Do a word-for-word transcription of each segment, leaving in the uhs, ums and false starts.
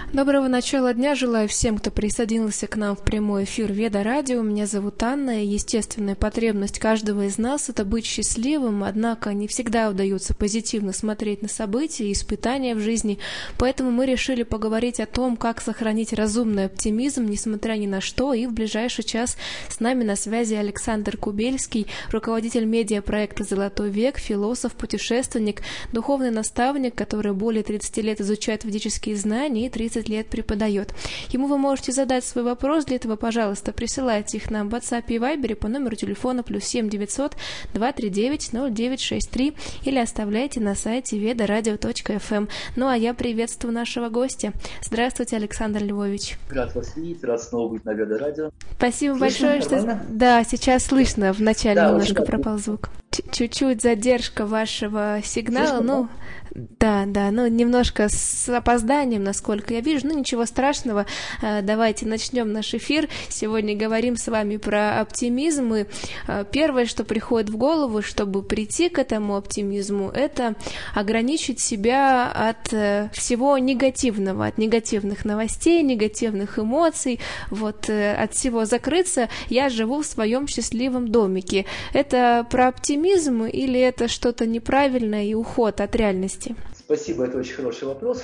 Доброго начала дня желаю всем, кто присоединился к нам в прямой эфир Веда Радио. Меня зовут Анна, и естественная потребность каждого из нас — это быть счастливым, однако не всегда удается позитивно смотреть на события и испытания в жизни, поэтому мы решили поговорить о том, как сохранить разумный оптимизм, несмотря ни на что, и в ближайший час с нами на связи Александр Кубельский, руководитель медиапроекта «Золотой век», философ, путешественник, духовный наставник, который более тридцати лет изучает ведические знания и тридцать лет преподает. Ему вы можете задать свой вопрос, для этого, пожалуйста, присылайте их нам в WhatsApp и Viber по номеру телефона плюс семь девятьсот два три девять ноль девять шесть три или оставляйте на сайте ведарадио точка эф эм. Ну а я приветствую нашего гостя. Здравствуйте, Александр Львович. Рад вас видеть, рад снова быть на Веда Радио. Спасибо Слышно? большое, Нормально? что... Да, сейчас слышно, вначале Да, немножко очень пропал звук. Чуть-чуть задержка вашего сигнала, Слышно, ну... Да, да, ну немножко с опозданием, насколько я вижу, ну ничего страшного, давайте начнем наш эфир. Сегодня говорим с вами про оптимизм, и первое, что приходит в голову, чтобы прийти к этому оптимизму, это ограничить себя от всего негативного, от негативных новостей, негативных эмоций, вот от всего закрыться. Я живу в своем счастливом домике. Это про оптимизм или это что-то неправильное и уход от реальности? Спасибо, это очень хороший вопрос.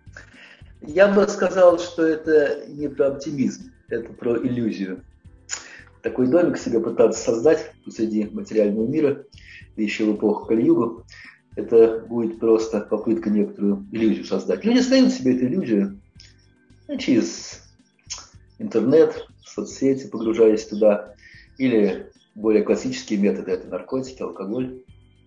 Я бы сказал, что это не про оптимизм, это про иллюзию. Такой домик себе пытаться создать посреди материального мира, да еще в эпоху Кали-югу, это будет просто попытка некоторую иллюзию создать. Люди создают себе эту иллюзию через интернет, соцсети, погружаясь туда, или более классические методы – это наркотики, алкоголь.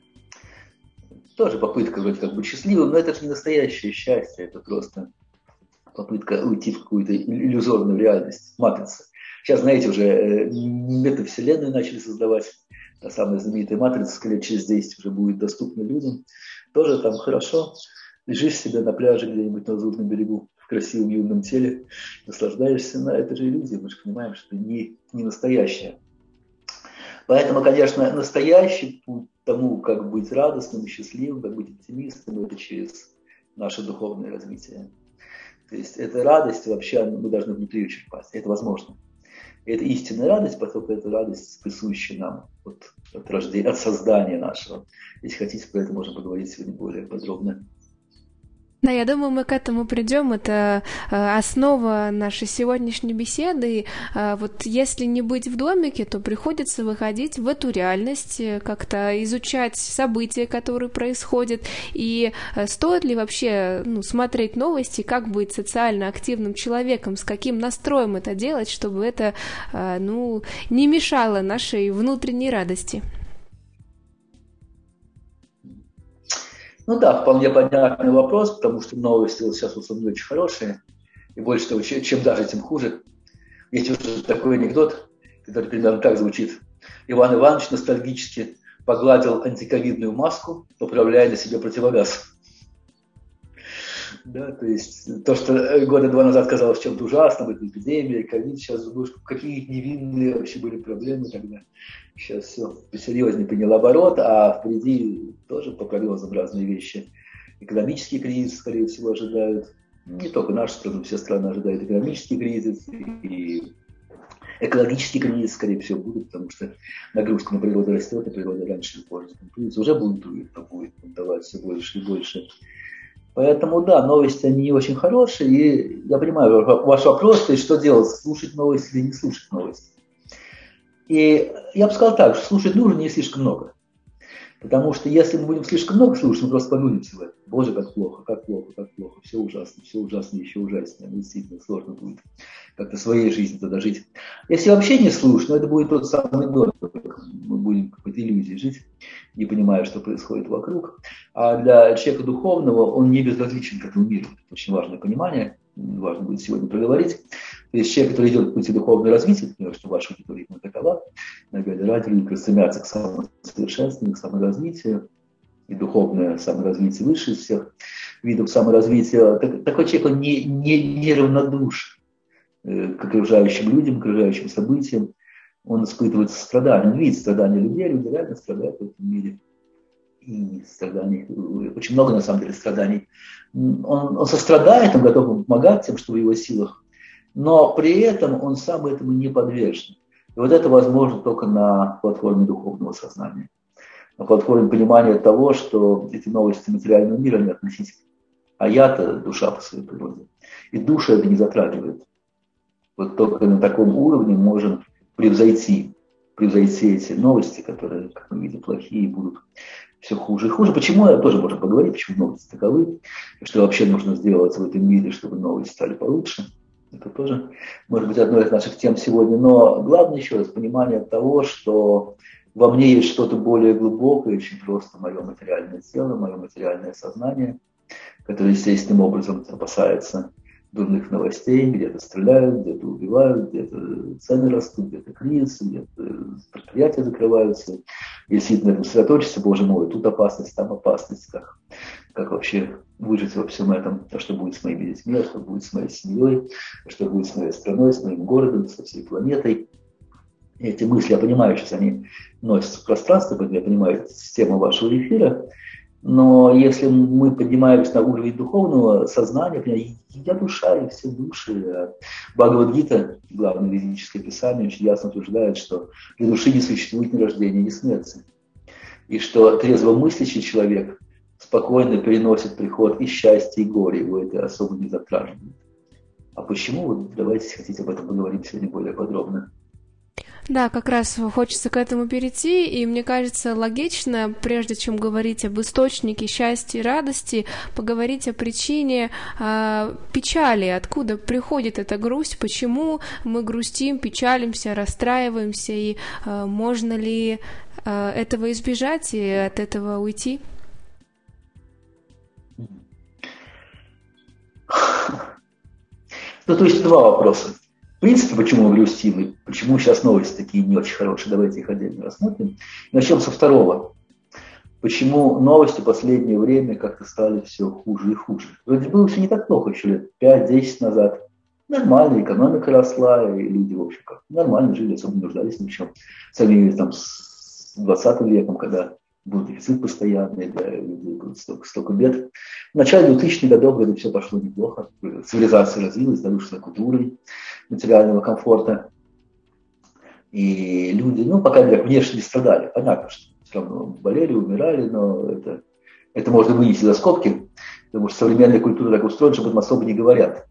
Тоже попытка вроде как быть счастливым, но это же не настоящее счастье, это просто попытка уйти в какую-то иллюзорную реальность, матрица. Сейчас, знаете, уже метавселенную начали создавать, та самая знаменитая матрица, скорее через десять уже будет доступна людям. Тоже там хорошо, лежишь себе на пляже где-нибудь на Лазурном берегу в красивом юном теле, наслаждаешься, но это же иллюзия, мы же понимаем, что это не, не настоящее. Поэтому, конечно, настоящий путь тому, как быть радостным и счастливым, как быть оптимистом, это через наше духовное развитие. То есть эта радость вообще мы должны внутри черпать. Это возможно. Это истинная радость, поскольку это радость, присущая нам от, от рождения, от создания нашего. Если хотите, про это можем поговорить сегодня более подробно. Да, я думаю, мы к этому придем. Это э, основа нашей сегодняшней беседы. Э, вот если не быть в домике, то приходится выходить в эту реальность, как-то изучать события, которые происходят. И э, стоит ли вообще ну, смотреть новости, как быть социально активным человеком, с каким настроем это делать, чтобы это э, ну, не мешало нашей внутренней радости? Ну да, вполне понятный вопрос, потому что новости вот сейчас в основном очень хорошие, и больше того, чем даже, тем хуже. Есть уже такой анекдот, который примерно так звучит. Иван Иванович ностальгически погладил антиковидную маску, поправляя на себе противогаз. Да, то есть то, что года два назад казалось чем-то ужасным, это эпидемия, ковид, сейчас думаешь, какие невинные вообще были проблемы тогда. Сейчас все посерьезнее приняло оборот, а впереди тоже по прогнозам разные вещи. Экономический кризис, скорее всего, ожидают. Не только нашу страну, все страны ожидают экономический кризис. И экологический кризис, скорее всего, будет, потому что нагрузка на природу растет, и природа раньше или позже бунтуется. Уже бунтует, а будет бунтовать все больше и больше. Поэтому, да, новости, они не очень хорошие. И я понимаю ваш вопрос, то есть что делать, слушать новости или не слушать новости. И я бы сказал так, что слушать нужно не слишком много. Потому что если мы будем слишком много слушать, мы просто погрузимся в это. Боже, как плохо, как плохо, как плохо. Все ужасно, все ужасно, еще ужаснее. Действительно сложно будет как-то своей жизнью тогда жить. Если вообще не слушать, ну это будет тот самый домик. Мы будем в какой-то иллюзии жить, не понимая, что происходит вокруг. А для человека духовного он не безразличен к этому миру. Это очень важное понимание. Важно будет сегодня проговорить. То есть человек, который идет по пути духовного развития, например, что ваша аудитория именно такова, наверное, люди стремятся к самосовершенствованию, к саморазвитию, и духовное саморазвитие выше из всех видов саморазвития. Так, такой человек, он не, не, не равнодушен к окружающим людям, к окружающим событиям. Он испытывает страдания, он видит страдания людей, люди реально страдают в этом мире. и страданий, очень много на самом деле страданий. Он, он сострадает, он готов помогать тем, что в его силах, но при этом он сам этому не подвержен. И вот это возможно только на платформе духовного сознания, на платформе понимания того, что эти новости материального мира не относительны. А я-то душа по своей природе. И душа это не затрагивает. Вот только на таком уровне можем превзойти, превзойти эти новости, которые, как мы видим, плохие, будут все хуже и хуже. Почему, тоже можем поговорить, почему новости таковы, что вообще нужно сделать в этом мире, чтобы новости стали получше. Это тоже может быть одной из наших тем сегодня. Но главное еще раз понимание того, что во мне есть что-то более глубокое, чем просто мое материальное тело, мое материальное сознание, которое естественным образом опасается дурных новостей, где-то стреляют, где-то убивают, где-то цены растут, где-то кризис, где-то предприятия закрываются. Если на этом сосредоточиться, боже мой, тут опасность, там опасность, как, как вообще выжить во всем этом, а что будет с моими детьми, а что будет с моей семьей, а что будет с моей страной, с моим городом, со всей планетой. И эти мысли, я понимаю, сейчас они носятся в пространство, поэтому я понимаю систему вашего эфира. Но если мы поднимаемся на уровень духовного сознания, я душа и все души. Бхагавад-гита, главное ведическое писание, очень ясно утверждает, что для души не существует ни рождения, ни смерти. И что трезвомыслящий человек спокойно переносит приход и счастья, и горя, его это особо не затрагивает. А почему? Вот давайте, если хотите, об этом поговорим сегодня более подробно. Да, как раз хочется к этому перейти, и мне кажется логично, прежде чем говорить об источнике счастья и радости, поговорить о причине э, печали, откуда приходит эта грусть, почему мы грустим, печалимся, расстраиваемся, и э, можно ли э, этого избежать и от этого уйти? Ну, то есть два вопроса. В принципе, почему мы грустим и почему сейчас новости такие не очень хорошие, давайте их отдельно рассмотрим. Начнем со второго. Почему новости в последнее время как-то стали все хуже и хуже. Вроде было все не так плохо еще лет пять-десять назад. Нормально, экономика росла, и люди, в общем, как нормально жили, особо не нуждались ни в чем. Сравнили там с двадцатым веком, когда был дефицит постоянный, да, людей было столько, столько бед. В начале двухтысячных годов вроде все пошло неплохо, цивилизация развилась, да, вышла к уровню материального комфорта. И люди, ну, пока внешне не страдали. Понятно, что все равно болели, умирали, но это, это можно вынести за скобки, потому что современная культура так устроена, что об этом особо не говорят.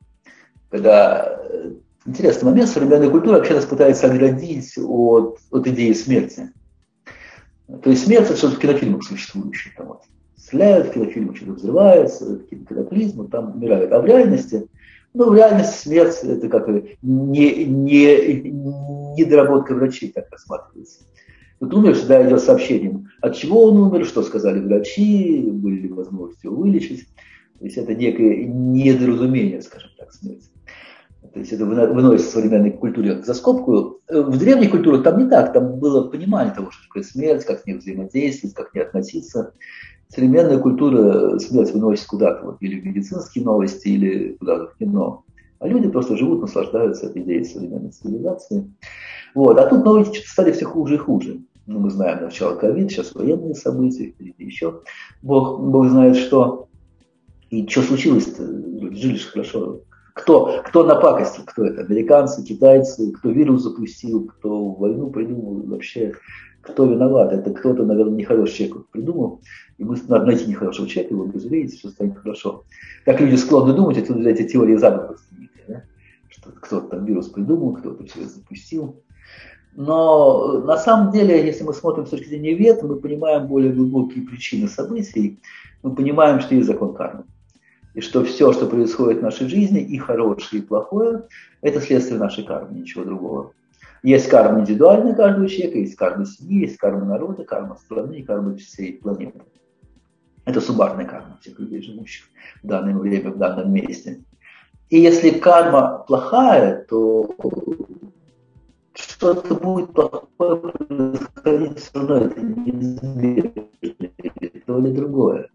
Когда интересный момент, современная культура вообще нас пытается оградить от, от идеи смерти. То есть смерть – это что-то в кинофильмах существующее. Там вот стреляют в кинофильмах, что-то взрывается, какие-то катаклизмы, там умирают. А в реальности, ну, в реальности смерть – это как не, не, недоработка врачей, так рассматривается. Вот умер, всегда идет сообщением, от чего он умер, что сказали врачи, были ли возможности его вылечить. То есть это некое недоразумение, скажем так, смерти. То есть это выносится в современной культуре за скобку. В древней культуре там не так, там было понимание того, что такое смерть, как с ней взаимодействовать, как к ней относиться. Современная культура смерть выносит куда-то, вот, или в медицинские новости, или куда-то в кино. А люди просто живут, наслаждаются этой идеей современной цивилизации. Вот. А тут новости стали все хуже и хуже. Ну, мы знаем начало ковид, сейчас военные события, впереди еще. Бог, Бог знает что. И что случилось-то? Люди жили же хорошо. Кто, кто напакостил? Кто это? Американцы, китайцы? Кто вирус запустил? Кто войну придумал? Вообще, кто виноват? Это кто-то, наверное, нехороший человек придумал. И мы надо найти нехорошего человека, его безвредить, все станет хорошо. Так люди склонны думать, отсюда эти теории заговоров. Да? Что кто-то там вирус придумал, кто-то все это запустил. Но на самом деле, если мы смотрим с точки зрения вет, мы понимаем более глубокие причины событий. Мы понимаем, что есть закон кармы. И что все, что происходит в нашей жизни, и хорошее, и плохое, это следствие нашей кармы, ничего другого. Есть карма индивидуальная каждого человека, есть карма семьи, есть карма народа, карма страны и карма всей планеты. Это суммарная карма всех людей, живущих в данное время, в данном месте. И если карма плохая, то что-то будет плохое происходить все равно, это неизбежно, то или другое.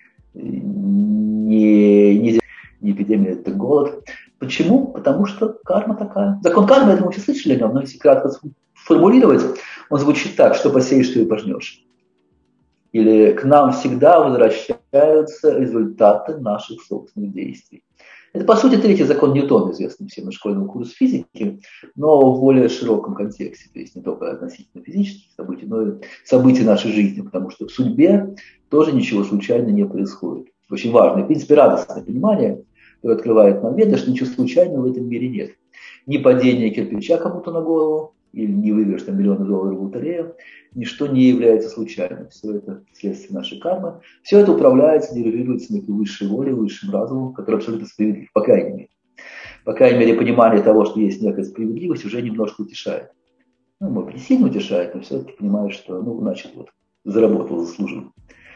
Не, не, не эпидемия, это голод. Почему? Потому что карма такая. Закон кармы, я думаю, все слышали о нем, но если кратко сформулировать, он звучит так, что посеешь, что и пожнешь. Или к нам всегда возвращаются результаты наших собственных действий. Это, по сути, третий закон Ньютона, известный всем на школьном курсе физики, но в более широком контексте, то есть не только относительно физических событий, но и событий нашей жизни, потому что в судьбе тоже ничего случайно не происходит. Очень важное, в принципе, радостное понимание, которое открывает нам веда, что ничего случайного в этом мире нет. Ни падения кирпича кому-то на голову, или не выигрыш там миллионы долларов в лотерею, ничто не является случайным. Все это следствие нашей кармы. Все это управляется, дирижируется некой высшей волей, высшим разумом, который абсолютно справедлив, по крайней мере. По крайней мере, понимание того, что есть некая справедливость, уже немножко утешает. Ну, может, не сильно утешает, но все-таки понимаешь, что, ну, значит, вот, заработал, заслужил.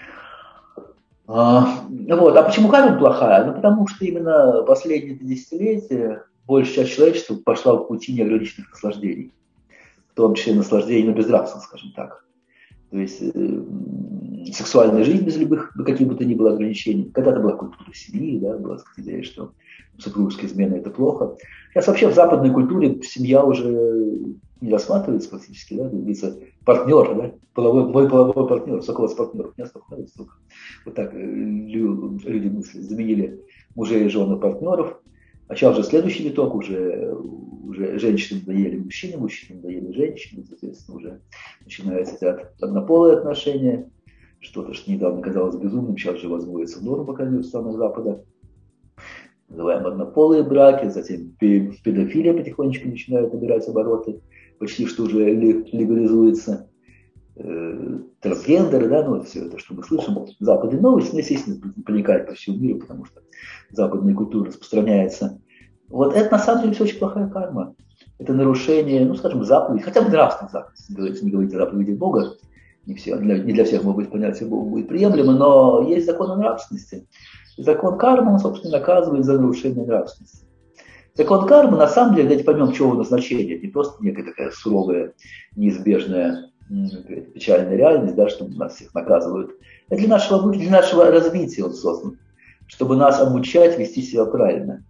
А, вот. А почему карма плохая? Ну, потому что именно последние десятилетия большая часть человечества пошла в пути неограниченных наслаждений. В том числе наслаждение, но безнравственно, скажем так. То есть э, сексуальная жизнь без любых, каких бы то ни было ограничений. Когда-то была культура семьи, да, была сказать, идея, что супружеская измена – это плохо. Сейчас вообще в западной культуре семья уже не рассматривается классически, да, говорится, партнер, да, половой, мой половой партнер, сколько у вас партнеров? У меня столько, столько. Вот так люди мыслят, заменили мужей и жены партнеров. А сейчас уже следующий виток, уже, уже женщины надоели мужчины, мужчины надоели женщины, соответственно, уже начинаются эти однополые отношения. Что-то, что недавно казалось безумным, сейчас же возводится в норму, пока в странах Запада. Называем однополые браки, затем педофилия потихонечку начинает набирать обороты, почти что уже легализуется. Трансгендеры, да, ну все это, что мы слышим. Западные новости, естественно, проникают по всему миру, потому что западная культура распространяется. Вот это на самом деле все очень плохая карма. Это нарушение, ну скажем, заповедей, хотя бы нравственных заповедей, не говорить о заповеди Бога, не, все, не для всех, может быть, понятие Бога будет приемлемо, но есть закон о нравственности. И закон кармы, он, собственно, наказывает за нарушение нравственности. Закон кармы, на самом деле, давайте поймем, чего его назначение, не просто некая такая суровая, неизбежная, печальная реальность, да, что нас всех наказывают. Это для нашего, для нашего развития он создан, чтобы нас обучать вести себя правильно.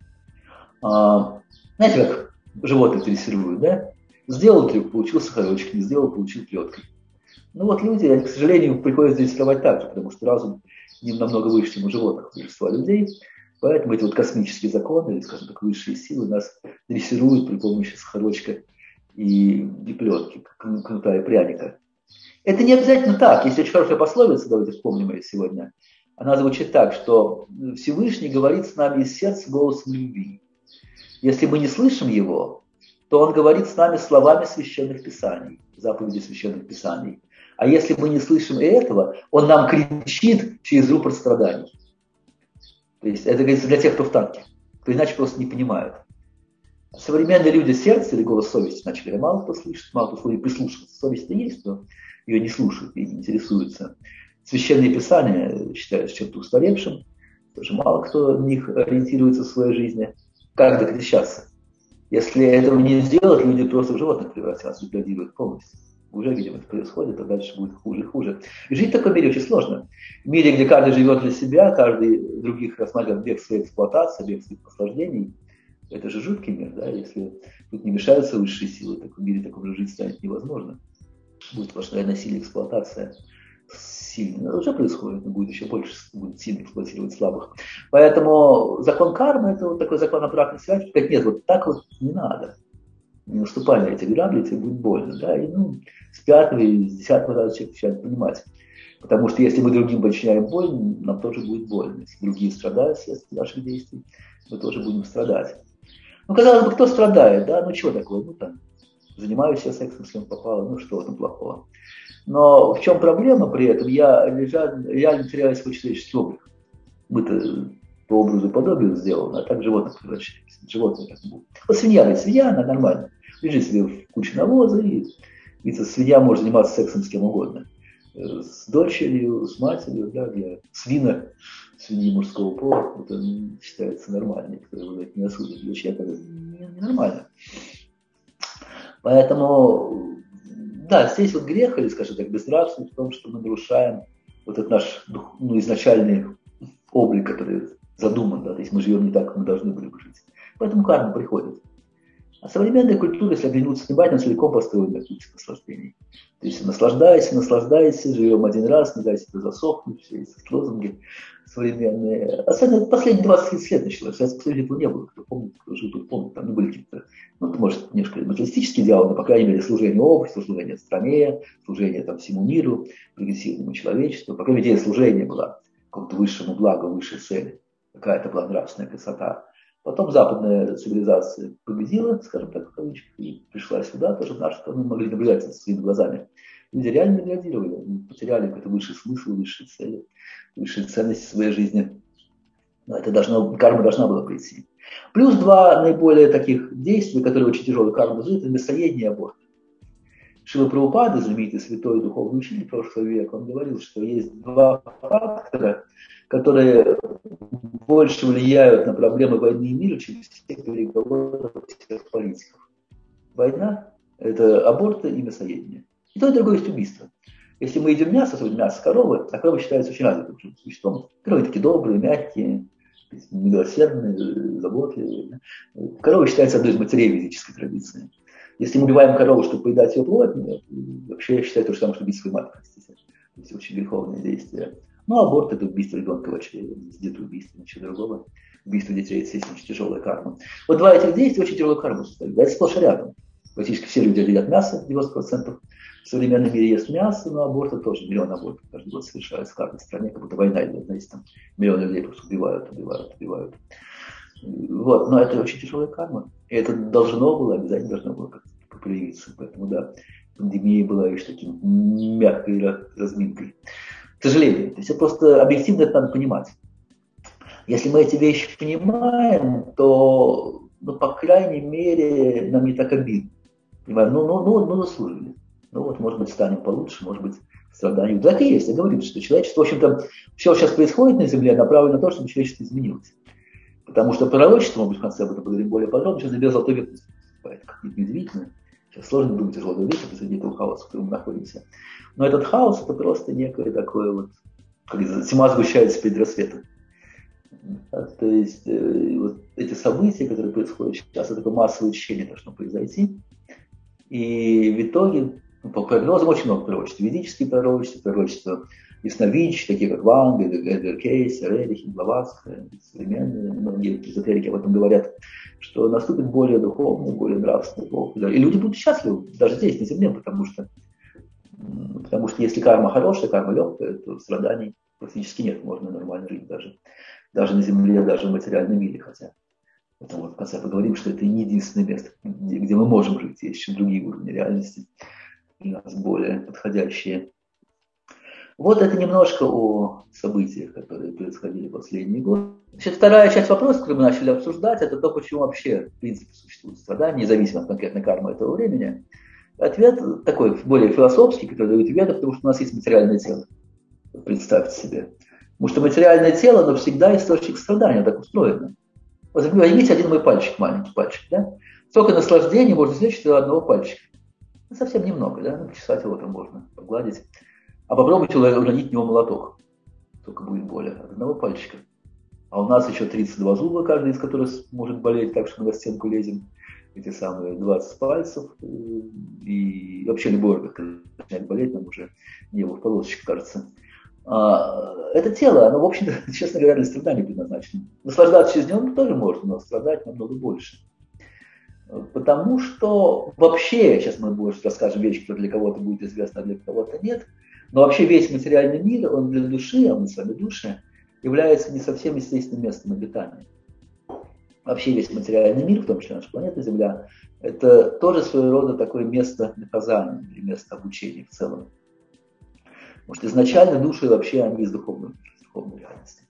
А, знаете, как животных дрессируют, да? Сделал трюк, получил сахарочек, не сделал, получил плеткой. Ну вот люди, к сожалению, приходится дрессировать так же, потому что разум не намного выше, чем у животных, большинства людей. Поэтому эти вот космические законы, или, скажем так, высшие силы нас дрессируют при помощи сахарочка и, и плетки, как кнута и пряника. Это не обязательно так. Есть очень хорошая пословица, давайте вспомним ее сегодня. Она звучит так, что Всевышний говорит с нами из сердца голосом любви. Если мы не слышим его, то он говорит с нами словами священных писаний, заповеди священных писаний. А если мы не слышим и этого, он нам кричит через рупор страданий. То есть это говорится для тех, кто в танке, кто иначе просто не понимают. Современные люди сердца или голос совести начали мало кто слышит, мало кто прислушивается. Совесть-то есть, но ее не слушают и не интересуются. Священные писания считаются чем-то устаревшим, тоже мало кто в них ориентируется в своей жизни. Как докричаться? Если этого не сделать, люди просто в животных превратятся, деградируют полностью. Уже, видимо, это происходит, а дальше будет хуже и хуже. И жить в таком мире очень сложно. В мире, где каждый живет для себя, каждый других рассматривает бег своей эксплуатации, бег своих наслаждений. Это же жуткий мир, да? Если тут не мешаются высшие силы, в таком мире таком же жить станет невозможно. Будет сплошная насилие, эксплуатация сильная. Это уже происходит, но будет еще больше, будет сильно эксплуатировать слабых. Поэтому закон кармы – это вот такой закон обратной связи. Как нет, вот так вот не надо. Не наступай на эти грабли, тебе будет больно. Да? И, ну, с пятого и с десятого раза человек начинает понимать. Потому что если мы другим причиняем боль, нам тоже будет больно. Если другие страдают вследствие наших действий, мы тоже будем страдать. Ну, казалось бы, кто страдает, да? Ну, чего такого? Ну, там, занимаюсь я сексом, с кем попало, ну, что там плохого? Но в чем проблема при этом? Я реально теряю свой человеческий облик. Мы-то по образу и подобию сделаны, а так животных превращаемся. Животные как будут. Вот свинья, ведь свинья, она нормально. Лежит себе в куче навоза, и, и свинья может заниматься сексом с кем угодно. С дочерью, с матерью, да, для свина, свиньи мужского пола, это считается нормально. Некоторые говорят, не осудят. Для человека это ненормально. Поэтому, да, здесь вот грех, или, скажем так, безнравственность в том, что мы нарушаем вот этот наш ну, изначальный облик, который задуман, да, то есть мы живем не так, как мы должны были бы жить. Поэтому карма приходит. А современная культура, если оглянуться внимательно, целиком построена на культуре наслаждений. То есть наслаждайся, наслаждайся, живем один раз, не дай себе засохнуть, все эти лозунги современные. Особенно последние двадцать лет началось. В Советском Союзе этого не было. Кто помнит, кто жил тут, помнит, там не были какие-то, ну, может, немножко материалистические идеалы, но, по крайней мере, служение обществу, служение стране, служение там, всему миру, прогрессивному человечеству. По крайней мере, идея служения была какому-то высшему благу, высшей цели. Какая-то была нравственная красота. Потом западная цивилизация победила, скажем так, в кавычках, и пришла сюда, тоже в нашу страну, могли наблюдать это своими глазами. Люди реально деградировали, потеряли какой-то высший смысл, высшие цели, высшие ценности в своей жизни. Но это должно, карма должна была прийти. Плюс два наиболее таких действий, которые очень тяжелые кармы дают, это мясоедение и аборт. Шрила Прабхупада, знаменитый святой духовный учитель прошлого века, он говорил, что есть два фактора, которые больше влияют на проблемы войны и мира, чем все переговоры всех политиков. Война – это аборты и мясоедение. И то, и другое есть убийство. Если мы едим мясо, то мясо коровы, а корова считается очень развитым существом. Коровы такие добрые, мягкие, милосердные, заботливые. Корова считается одной из матерей физической традиции. Если мы убиваем корову, чтобы поедать ее плоть, вообще я считаю то же самое, что убить свою мать, простите. То есть очень греховное действие. Ну, аборт – это убийство ребенка в чреве, где-то убийство, ничего другого. Убийство детей – это, естественно, очень тяжелая карма. Вот два этих действия очень тяжелую карму составляют. Это сплошь и рядом. Практически все люди едят мясо, девяносто процентов в современном мире ест мясо, но аборты тоже, миллион абортов каждый год совершаются в каждой стране, как будто война идет, знаете, там миллионы людей просто убивают, убивают, убивают. Вот, но это очень тяжелая карма. И это должно было, обязательно должно было как-то проявиться. Поэтому, да, пандемия была лишь таким мягкой разминкой. К сожалению. То есть это просто объективно это надо понимать. Если мы эти вещи понимаем, то, ну, по крайней мере, нам не так обидно. Понимаем, ну, ну, ну, ну, заслужили. Ну вот, может быть, станем получше, может быть, страдания. Так и есть. Я говорю, что человечество, в общем-то, все, что сейчас происходит на Земле, направлено на то, чтобы человечество изменилось. Потому что пророчество, может быть, в конце об этом поговорим более подробно, сейчас забил золотой век наступает, как неудивительно. Сейчас сложно думать о золотом веке посреди этого хаоса, в котором мы находимся. Но этот хаос – это просто некое такое вот, как тьма сгущается перед рассветом. То есть э, вот эти события, которые происходят сейчас, это такое массовое очищение должно произойти. И в итоге, ну, по прогнозам, очень много пророчеств. Ведические пророчества, пророчества ясновидящие, такие как Ванга, Эдгар Кейс, Эрихин, Блаватская, современные, многие эзотерики об этом говорят, что наступит более духовный, более нравственный эпох. И люди будут счастливы, даже здесь, на Земле, потому что, потому что если карма хорошая, карма легкая, то страданий практически нет, можно нормально жить даже, даже на Земле, даже в материальном мире, хотя. Поэтому вот в конце поговорим, что это не единственное место, где, где мы можем жить, есть еще другие уровни реальности, для нас более подходящие. Вот это немножко о событиях, которые происходили в последние годы. Значит, вторая часть вопроса, которую мы начали обсуждать, это то, почему вообще, в принципе, существует страдания, независимо от конкретной кармы этого времени. Ответ такой, более философский, который дает веды, потому что у нас есть материальное тело. Представьте себе. Потому что материальное тело, оно всегда источник страдания, так устроено. Вот возьмите один мой пальчик, маленький пальчик, да? Сколько наслаждений можно извлечь из одного пальчика? Ну, совсем немного, да? Ну, почесать его там можно, погладить. А попробуйте уронить в него молоток. Только будет более от одного пальчика. А у нас еще тридцать два зуба, каждый из которых может болеть так, что мы на стенку лезем. Эти самые двадцать пальцев. И вообще любой орган, когда начинает болеть, нам уже небо в полосочке кажется. А, это тело, оно, в общем-то, честно говоря, для страдания предназначено. Наслаждаться через него тоже можно, но страдать намного больше. Потому что вообще, сейчас мы больше расскажем вещи, которые для кого-то будет известно, а для кого-то нет, но вообще весь материальный мир, он для души, а мы с вами души, является не совсем естественным местом обитания. Вообще весь материальный мир, в том числе наша планета Земля, это тоже своего рода такое место наказания или место обучения в целом. Потому что изначально души вообще они из духовной, из духовной реальности.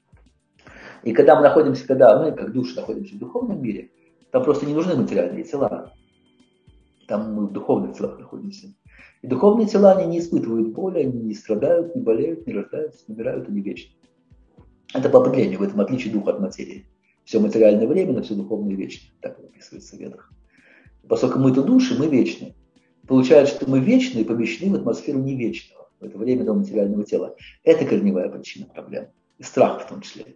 И когда мы находимся, когда мы, как души, находимся в духовном мире, там просто не нужны материальные тела. Там мы в духовных телах находимся. И духовные тела, они не испытывают боли, они не страдают, не болеют, не рождаются, не умирают, они вечны. Это по определению, в этом отличие духа от материи. Все материальное временно, все духовное вечно. Так описывается в ведах. Поскольку мы-то души, мы вечны. Получается, что мы вечны и помещены в атмосферу невечного, в это временного материального тела. Это корневая причина проблем. И страх в том числе.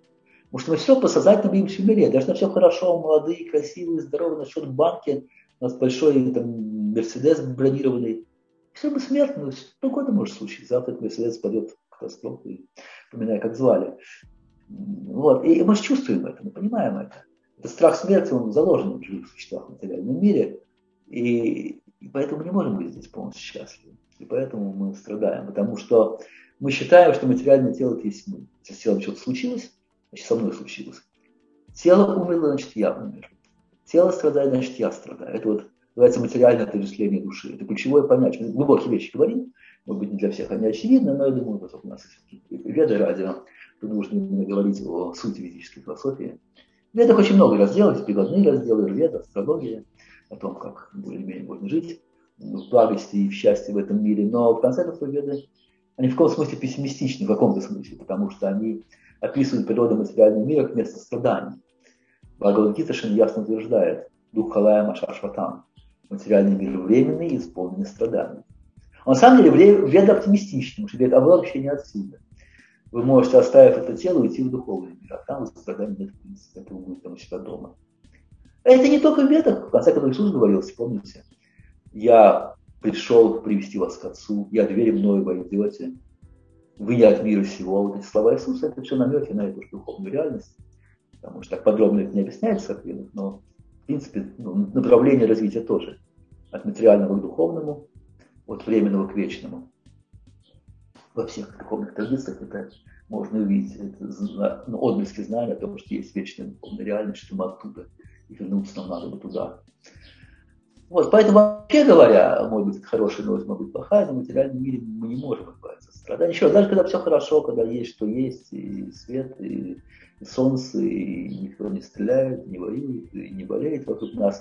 Потому что мы все подсознательно боимся умереть. Даже на все хорошо, молодые, красивые, здоровые, на счет в банке, у нас большой там Мерседес бронированный. Все мы смертны, что угодно может случиться. Завтра этот Мерседес падет в катастрофу, поминая, как звали. Вот. И мы же чувствуем это, мы понимаем это. Этот страх смерти, он заложен в живых существах в материальном мире. И, и поэтому мы не можем быть здесь полностью счастливы. И поэтому мы страдаем. Потому что мы считаем, что материальное тело это есть мы. Если с телом что-то случилось, значит со мной случилось. Тело умерло, значит я умер. Тело страдает, значит я страдаю. Это вот называется материальное отождествление души. Это ключевое понятие. Мы глубокие вещи говорим. Может быть, не для всех они очевидны, но я думаю, вот у нас Веды радио, то нужно говорить о сути ведической философии. В Ведах очень много разделов, прикладные разделы, Веда, астрология, о том, как более-менее можно жить в благости и в счастье в этом мире. Но в конце концов Веды, они в каком смысле пессимистичны, в каком-то смысле, потому что они описывают природу материального мира как место страданий. Бхагавад-гита ясно утверждает: Духхалая Машашватам. Материальный мир временный и исполненный страданий. На самом деле Веда оптимистичны, потому что говорит, а вы вообще не отсюда. Вы можете, оставив это тело, уйти в духовный мир, а там вы страданий нет, в принципе, это вы будете там у себя дома. А это не только в Ведах, в конце концов Иисус говорил, вспомните, я пришел привести вас к Отцу, я двери мною войдете, вы не от мира сего. Вот эти слова Иисуса, это все намеки на эту духовную реальность, потому что так подробно это не объясняется в Ведах, но в принципе ну, направление развития тоже, от материального к духовному, от временного к вечному. Во всех духовных традициях это можно увидеть, это, ну, отблески знания о том, что есть вечная духовная реальность, что мы оттуда, и вернуться нам надо бы туда. Вот, поэтому, вообще говоря, может быть, это хорошая новость, может быть, плохая, но в материальном мире мы не можем избавиться от страданий. Еще раз, даже когда все хорошо, когда есть что есть, и свет, и, и солнце, и никто не стреляет, не воюет, и не болеет вокруг нас,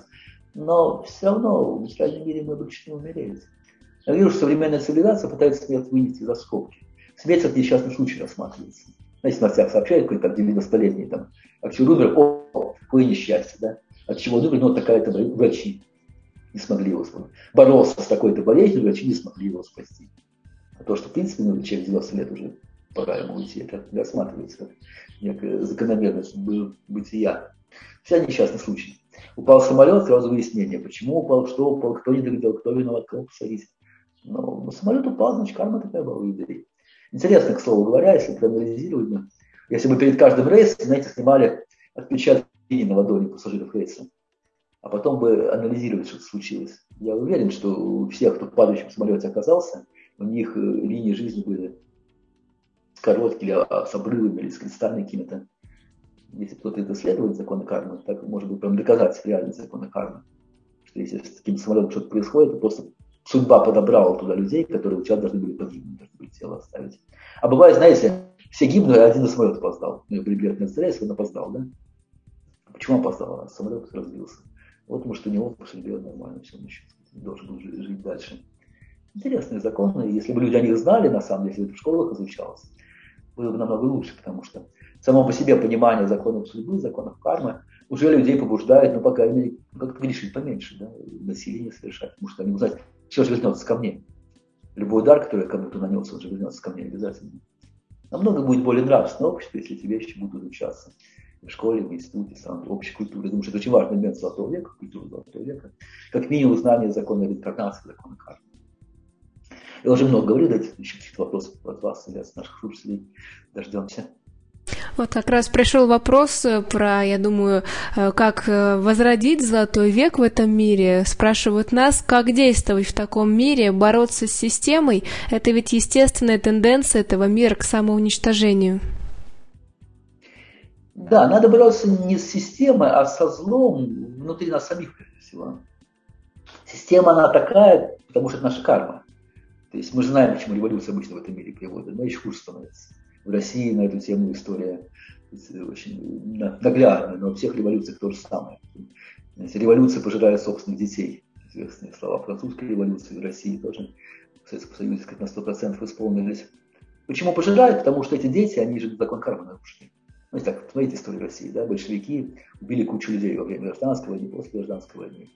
но все равно в материальном мире мы обречены умереть. Я вижу, что современная цивилизация пытается смерть вынести за скобки. Смерть как несчастный случай рассматривается. Знаете, в новостях сообщают, какой-то там девяностолетний, там, от чего умер, о, какое несчастье, да? От чего он умер, ну, такая-то врачи не смогли его спасти. Боролся с такой-то болезнью, врачи не смогли его спасти. А то, что, в принципе, ну, через девяносто лет уже пора ему уйти, это не рассматривается как некая закономерность бытия. Вся несчастный случай. Упал самолет, сразу выяснение, почему упал, что упал, кто не доглядел, кто виноват, кого посадить. Но самолет упал, значит, карма такая была у людей. Интересно, к слову говоря, если проанализировать, если бы перед каждым рейсом, знаете, снимали отпечатки на ладони пассажиров рейса, а потом бы анализировать, что случилось. Я уверен, что у всех, кто в падающем самолете оказался, у них линии жизни были короткие, или с обрывами, или с кристальными какими-то. Если кто-то это исследует, законы кармы, так может быть прям доказать реальность закона кармы. Что если с таким самолетом что-то происходит, то просто судьба подобрала туда людей, которые сейчас должны были погибнуть, должны были тело оставить. А бывает, знаете, все гибнут, а один на самолет опоздал. У него были билетные стрессы, он опоздал, да? Почему опоздал? А самолет разбился. Вот, может, у него по судьбе нормально все, он еще должен был жить, жить дальше. Интересные законы. Если бы люди о них знали, на самом деле, если бы это в школах изучалось, было бы намного лучше, потому что само по себе понимание законов судьбы, законов кармы уже людей побуждает, ну, по крайней мере, как-то грешить поменьше, да, насилие совершать, потому что они узнают, все же вернется ко мне. Любой удар, который кому-то нанес, он же вернется ко мне обязательно. Намного будет более нравственное общество, если эти вещи будут изучаться в школе, в институте, в общей культуре. Я думаю, что это очень важный элемент золотого века, культуры золотого века. Как минимум знание закона реинкарнации, закона кармы. Я уже много говорил, дайте еще каких-то вопросов от вас или от наших слушателей. Дождемся. Вот как раз пришел вопрос про, я думаю, как возродить золотой век в этом мире. Спрашивают нас, как действовать в таком мире, бороться с системой. Это ведь естественная тенденция этого мира к самоуничтожению. Да, надо бороться не с системой, а со злом внутри нас самих, прежде всего. Система, она такая, потому что это наша карма. То есть мы же знаем, почему революция обычно в этом мире приводит, но еще хуже становится. В России на эту тему история очень наглядная, но во всех революциях то же самое. Революция пожирает собственных детей. Известные слова французской революции в России тоже в Советском Союзе как на сто процентов исполнились. Почему пожирают? Потому что эти дети, они же закон кармы нарушили. Ну, так, смотрите историю России, да, большевики убили кучу людей во время гражданской войны, после гражданской войны.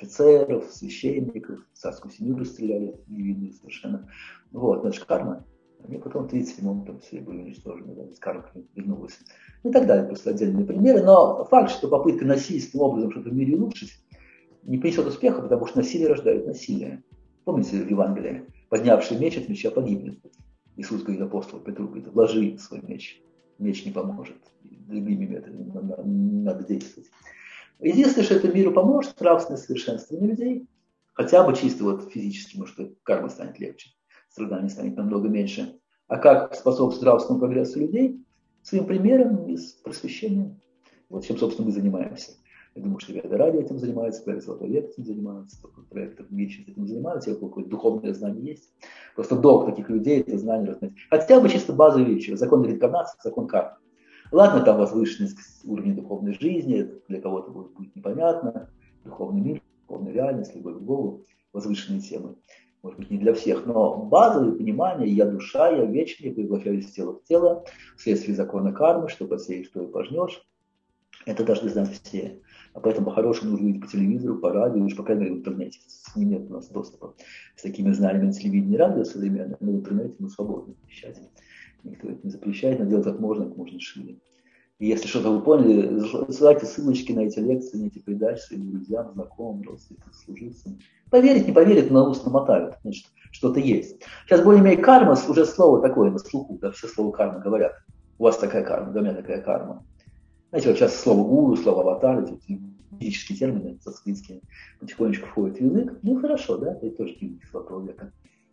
Офицеров, священников, царскую семью расстреляли, невинных совершенно. Вот, это же карма. Они потом в тридцать седьмом там все были уничтожены, да, карма вернулась. Ну и так далее, просто отдельные примеры. Но факт, что попытка насильственным образом что-то в мире улучшить, не принесет успеха, потому что насилие рождает насилие. Помните в Евангелии? Поднявший меч от меча погибнет. Иисус говорит апостолу Петру, говорит, вложи свой меч. Меч не поможет. Другими методами надо, надо действовать. Единственное, что это миру поможет, нравственное совершенствование людей, хотя бы чисто вот физически, потому что карма станет легче, страданий станет намного меньше. А как способствовать нравственному прогрессу людей? Своим примером и с просвещением. Вот чем, собственно, мы занимаемся. Я думаю, что Веда Радио этим занимается, проект «Золотой век» этим занимается, проект «Мир» этим занимается, какое-то духовное знание есть. Просто долг таких людей это знание разнять. Хотя бы чисто базовые вещи. Закон реинкарнации, закон кармы. Ладно, там возвышенность уровня духовной жизни, это для кого-то будет, будет непонятно. Духовный мир, духовная реальность, любовь к Богу, возвышенные темы. Может быть, не для всех, но базовые понимания, я душа, я вечный, я превращаюсь из тела в тело, вследствие закона кармы, что посеешь, что и пожнешь. Это должны знать все. А поэтому по-хорошему нужно видеть по телевизору, по радио, уж по крайней мере в интернете. Нет у нас доступа с такими знаниями на телевидении и радио современное, но в интернете мы свободны вещать. Никто это не запрещает, но делать как можно, как можно шире. И если что-то вы поняли, ссылайте ссылочки на эти лекции, на эти передачи своим друзьям, знакомым, родственникам, служивцам. Поверить, не поверить, но ус намотают, значит, что-то есть. Сейчас более-менее карма, уже слово такое на слуху, да, все слова карма говорят. У вас такая карма, да, у меня такая карма. Знаете, вот сейчас слово гуру, слово аватар, эти физические термины санскритские потихонечку входят в язык. Ну хорошо, да, это тоже гимн золотого века.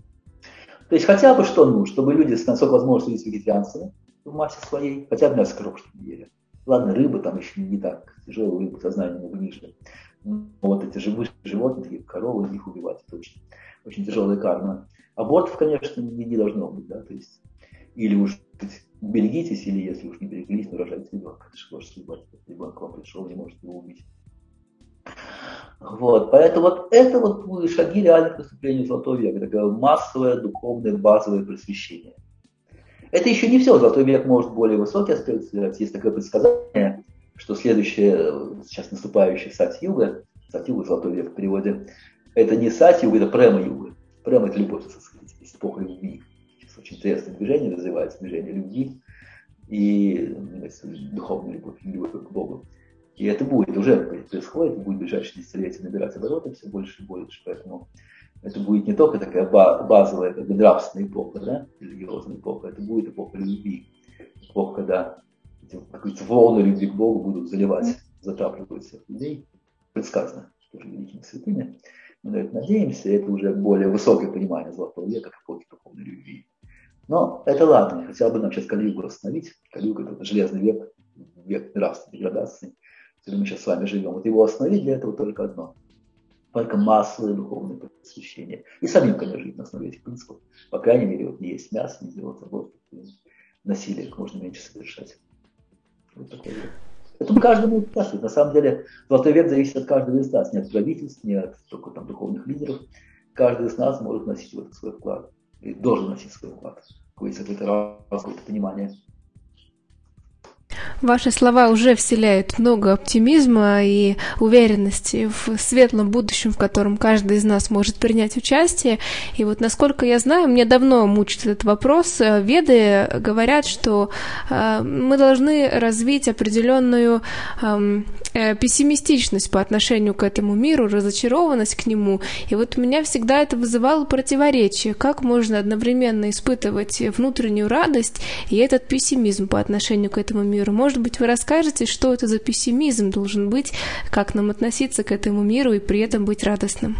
То есть хотя бы что нужно, чтобы люди, насколько возможно, быть вегетарианцами в массе своей, хотя бы мясо коров, чтобы не ели. Ладно, рыба там еще не так тяжелая, рыба сознание много ниже. Но вот эти живые животные, такие коровы, их убивать точно. Очень тяжелая карма. Абортов, конечно, не, не должно быть, да, то есть или уж берегитесь, или если уж не береглись, то рожайте ребенка. Это же тоже судьба. Ребенок вам пришел, не может его убить. Вот, поэтому вот это вот шаги реальных наступлений Золотого века, такое массовое, духовное, базовое просвещение. Это еще не все, Золотой век может более высокий аспект сделать. Есть такое предсказание, что следующее, сейчас наступающее Сати-юга, Сати-юга, Золотой век в переводе, это не Сати-юга, это Према-юга. Према – это любовь, так сказать, это эпоха любви. Сейчас очень интересное движение развивается, движение любви и духовная любовь, любовь к Богу. И это будет, уже происходит, будет в ближайшие десятилетия набирать обороты все больше и больше. Поэтому это будет не только такая базовая, как бы нравственная эпоха, да, религиозная эпоха, это будет эпоха любви. Эпоха, когда эти волны любви к Богу будут заливать, затапливать всех людей. Предсказано тоже великими святыми. Мы на это надеемся, это уже более высокое понимание Золотого века, как эпохи духовной любви. Но это ладно, хотя бы нам сейчас Кали-югу остановить. Кали-юга – это железный век, век нравственной деградации, в котором мы сейчас с вами живем. Вот его остановить для этого только одно. Только массовое духовное просвещение. И самим, конечно, жить на основе этих принципов. По крайней мере, вот не есть мясо, не делать аборт, насилие как можно меньше совершать. Вот такое. Это каждому участвует. На самом деле, Золотой век зависит от каждого из нас. Не от правительств, не от только там духовных лидеров. Каждый из нас может носить в это свой вклад. И должен носить свой вклад. Какое-то какое-то понимание. Ваши слова уже вселяют много оптимизма и уверенности в светлом будущем, в котором каждый из нас может принять участие. И вот, насколько я знаю, мне давно мучит этот вопрос. Веды говорят, что э, мы должны развить определенную э, пессимистичность по отношению к этому миру, разочарованность к нему. И вот у меня всегда это вызывало противоречие. Как можно одновременно испытывать внутреннюю радость и этот пессимизм по отношению к этому миру? Может быть, вы расскажете, что это за пессимизм должен быть, как нам относиться к этому миру и при этом быть радостным?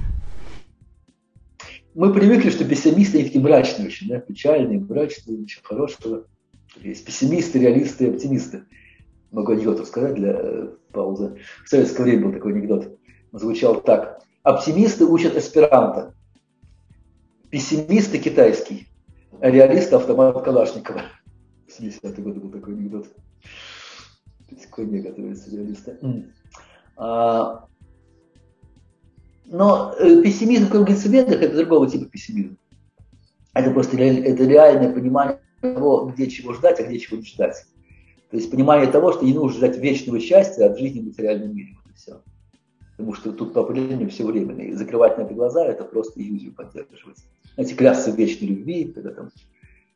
Мы привыкли, что пессимисты они такие мрачные очень, да? Печальные, мрачные, ничего хорошего. Есть пессимисты, реалисты и оптимисты. Могу анекдот рассказать для э, паузы. В советское время был такой анекдот. Он звучал так. Оптимисты учат эсперанто, пессимисты китайский, а реалисты автомат Калашникова. В семидесятые годы был такой анекдот. К войне готовятся реалисты. А, но э, пессимизм, как говорится в Ведах, это другого типа пессимизм. Это просто ре, это реальное понимание того, где чего ждать, а где чего не ждать. То есть понимание того, что не нужно ждать вечного счастья от жизни в материальном мире. Вот и все. Потому что тут по определению все временно. И закрывать на это глаза – это просто иллюзию поддерживать. Знаете, клясться в вечной любви, когда там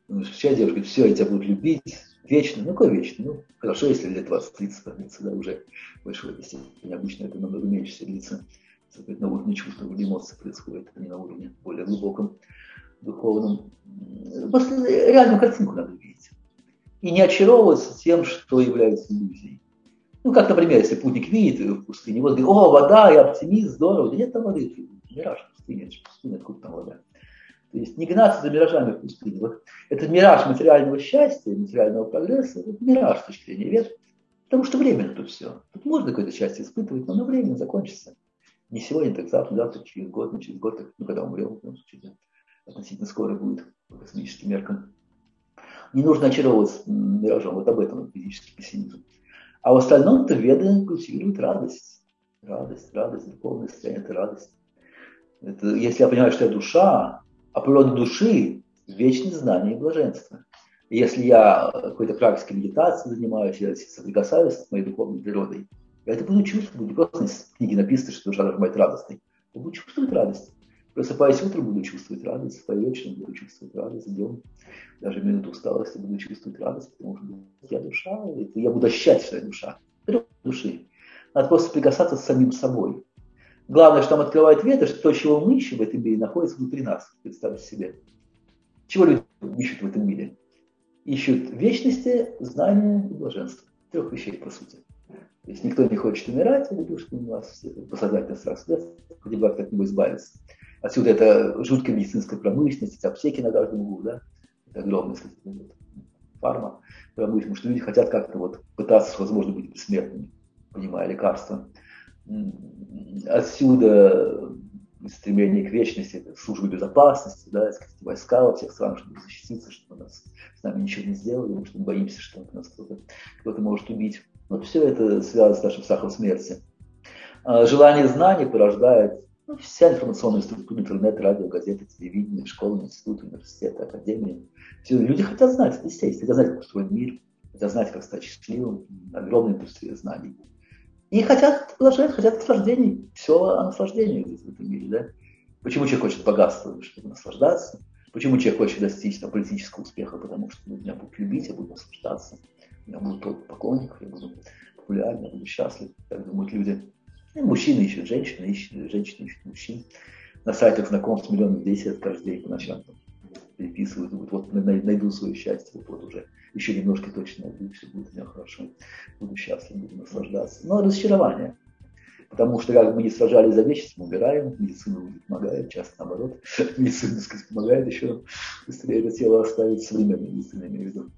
Сейчас девушка говорит, все, я тебя буду любить вечно. Ну, какой вечно? Ну, хорошо, если лет двадцать тридцать длится, да, уже большое достижение. Обычно это намного меньше все длится. На уровне чувств, на уровне эмоций происходит, а не на уровне более глубоком, духовном. Просто реальную картинку надо видеть. И не очаровываться тем, что является иллюзией. Ну, как, например, если путник видит в пустыне, вот говорит, о, вода, я оптимист, здорово. Да нет там воды, мираж в пустыне, это же пустыня, откуда там вода? То есть не гнаться за миражами в пустыне. Вот этот мираж материального счастья, материального прогресса, это мираж с точки зрения веры. Потому что временно тут все. Тут можно какое-то счастье испытывать, но оно временно закончится. Не сегодня, так завтра, завтра, через год, ну через год, так, ну когда умрем, в том случае, относительно скоро будет по космическим меркам. Не нужно очаровываться миражом, вот об этом физический пессимизм. А в остальном-то веды культивируют радость. Радость, радость, духовное состояние – это радость. Это, если я понимаю, что я душа, а природа души – вечное знание и блаженство. И если я какой-то практикой медитации занимаюсь, я соприкасаюсь с моей духовной природой, я это буду чувствовать. Не просто в книге написано, что душа должна быть радостной. Я буду чувствовать радость. Просыпаясь утром, буду чувствовать радость. Спая вечером, буду чувствовать радость. Днем, даже в минуту усталости, буду чувствовать радость, потому что я душа. Я буду ощущать, что я душа. Природа души. Надо просто прикасаться с самим собой. Главное, что нам открывает Веда, что то, чего мы ищем в этом мире, находится внутри нас. Представьте себе. Чего люди ищут в этом мире? Ищут вечности, знания и блаженства. Трех вещей, по сути. То есть никто не хочет умирать, я люблю, что у нас посадать на страх смерти, хотя бы как от него избавиться. Отсюда это жуткая медицинская промышленность, эти аптеки на каждом углу, да? Это огромная, кстати, фарма промышленность, потому что люди хотят как-то вот пытаться, возможно, быть бессмертными, понимая лекарства. Отсюда стремление к вечности, службы безопасности, да, войска во всех странах, чтобы защититься, чтобы нас, с нами ничего не сделали, потому что мы боимся, что нас кто-то, кто-то может убить. Вот все это связано с нашим страхом смерти. А желание знаний порождает ну, вся информационная структура, интернет, радио, газеты, телевидение, школы, институты, университеты, академии. Все, люди хотят знать, это естественно, хотят знать, как устроен мир, хотят знать, как стать счастливым, огромная индустрия знаний. И хотят блаженства, хотят наслаждений. Все о наслаждении в этом мире. Да? Почему человек хочет богатства, чтобы наслаждаться? Почему человек хочет достичь там, политического успеха? Потому что меня будут любить, я буду наслаждаться. Я буду толпа поклонников, я буду популярен, я буду счастлив. Так думают люди. И мужчины ищут женщины, ищут, женщины ищут мужчин. На сайтах знакомств миллионов людей сидят каждый день по ночам. Там, переписывают, вот, вот найду свое счастье, вот, вот уже еще немножко точно найду, все будет у меня хорошо, буду счастлив, буду наслаждаться. Но разочарование, потому что как бы мы не сражались за вечность, мы умираем, медицина не помогает, часто наоборот, медицина, так сказать, помогает еще быстрее это тело оставить, современная медицина, имею в виду,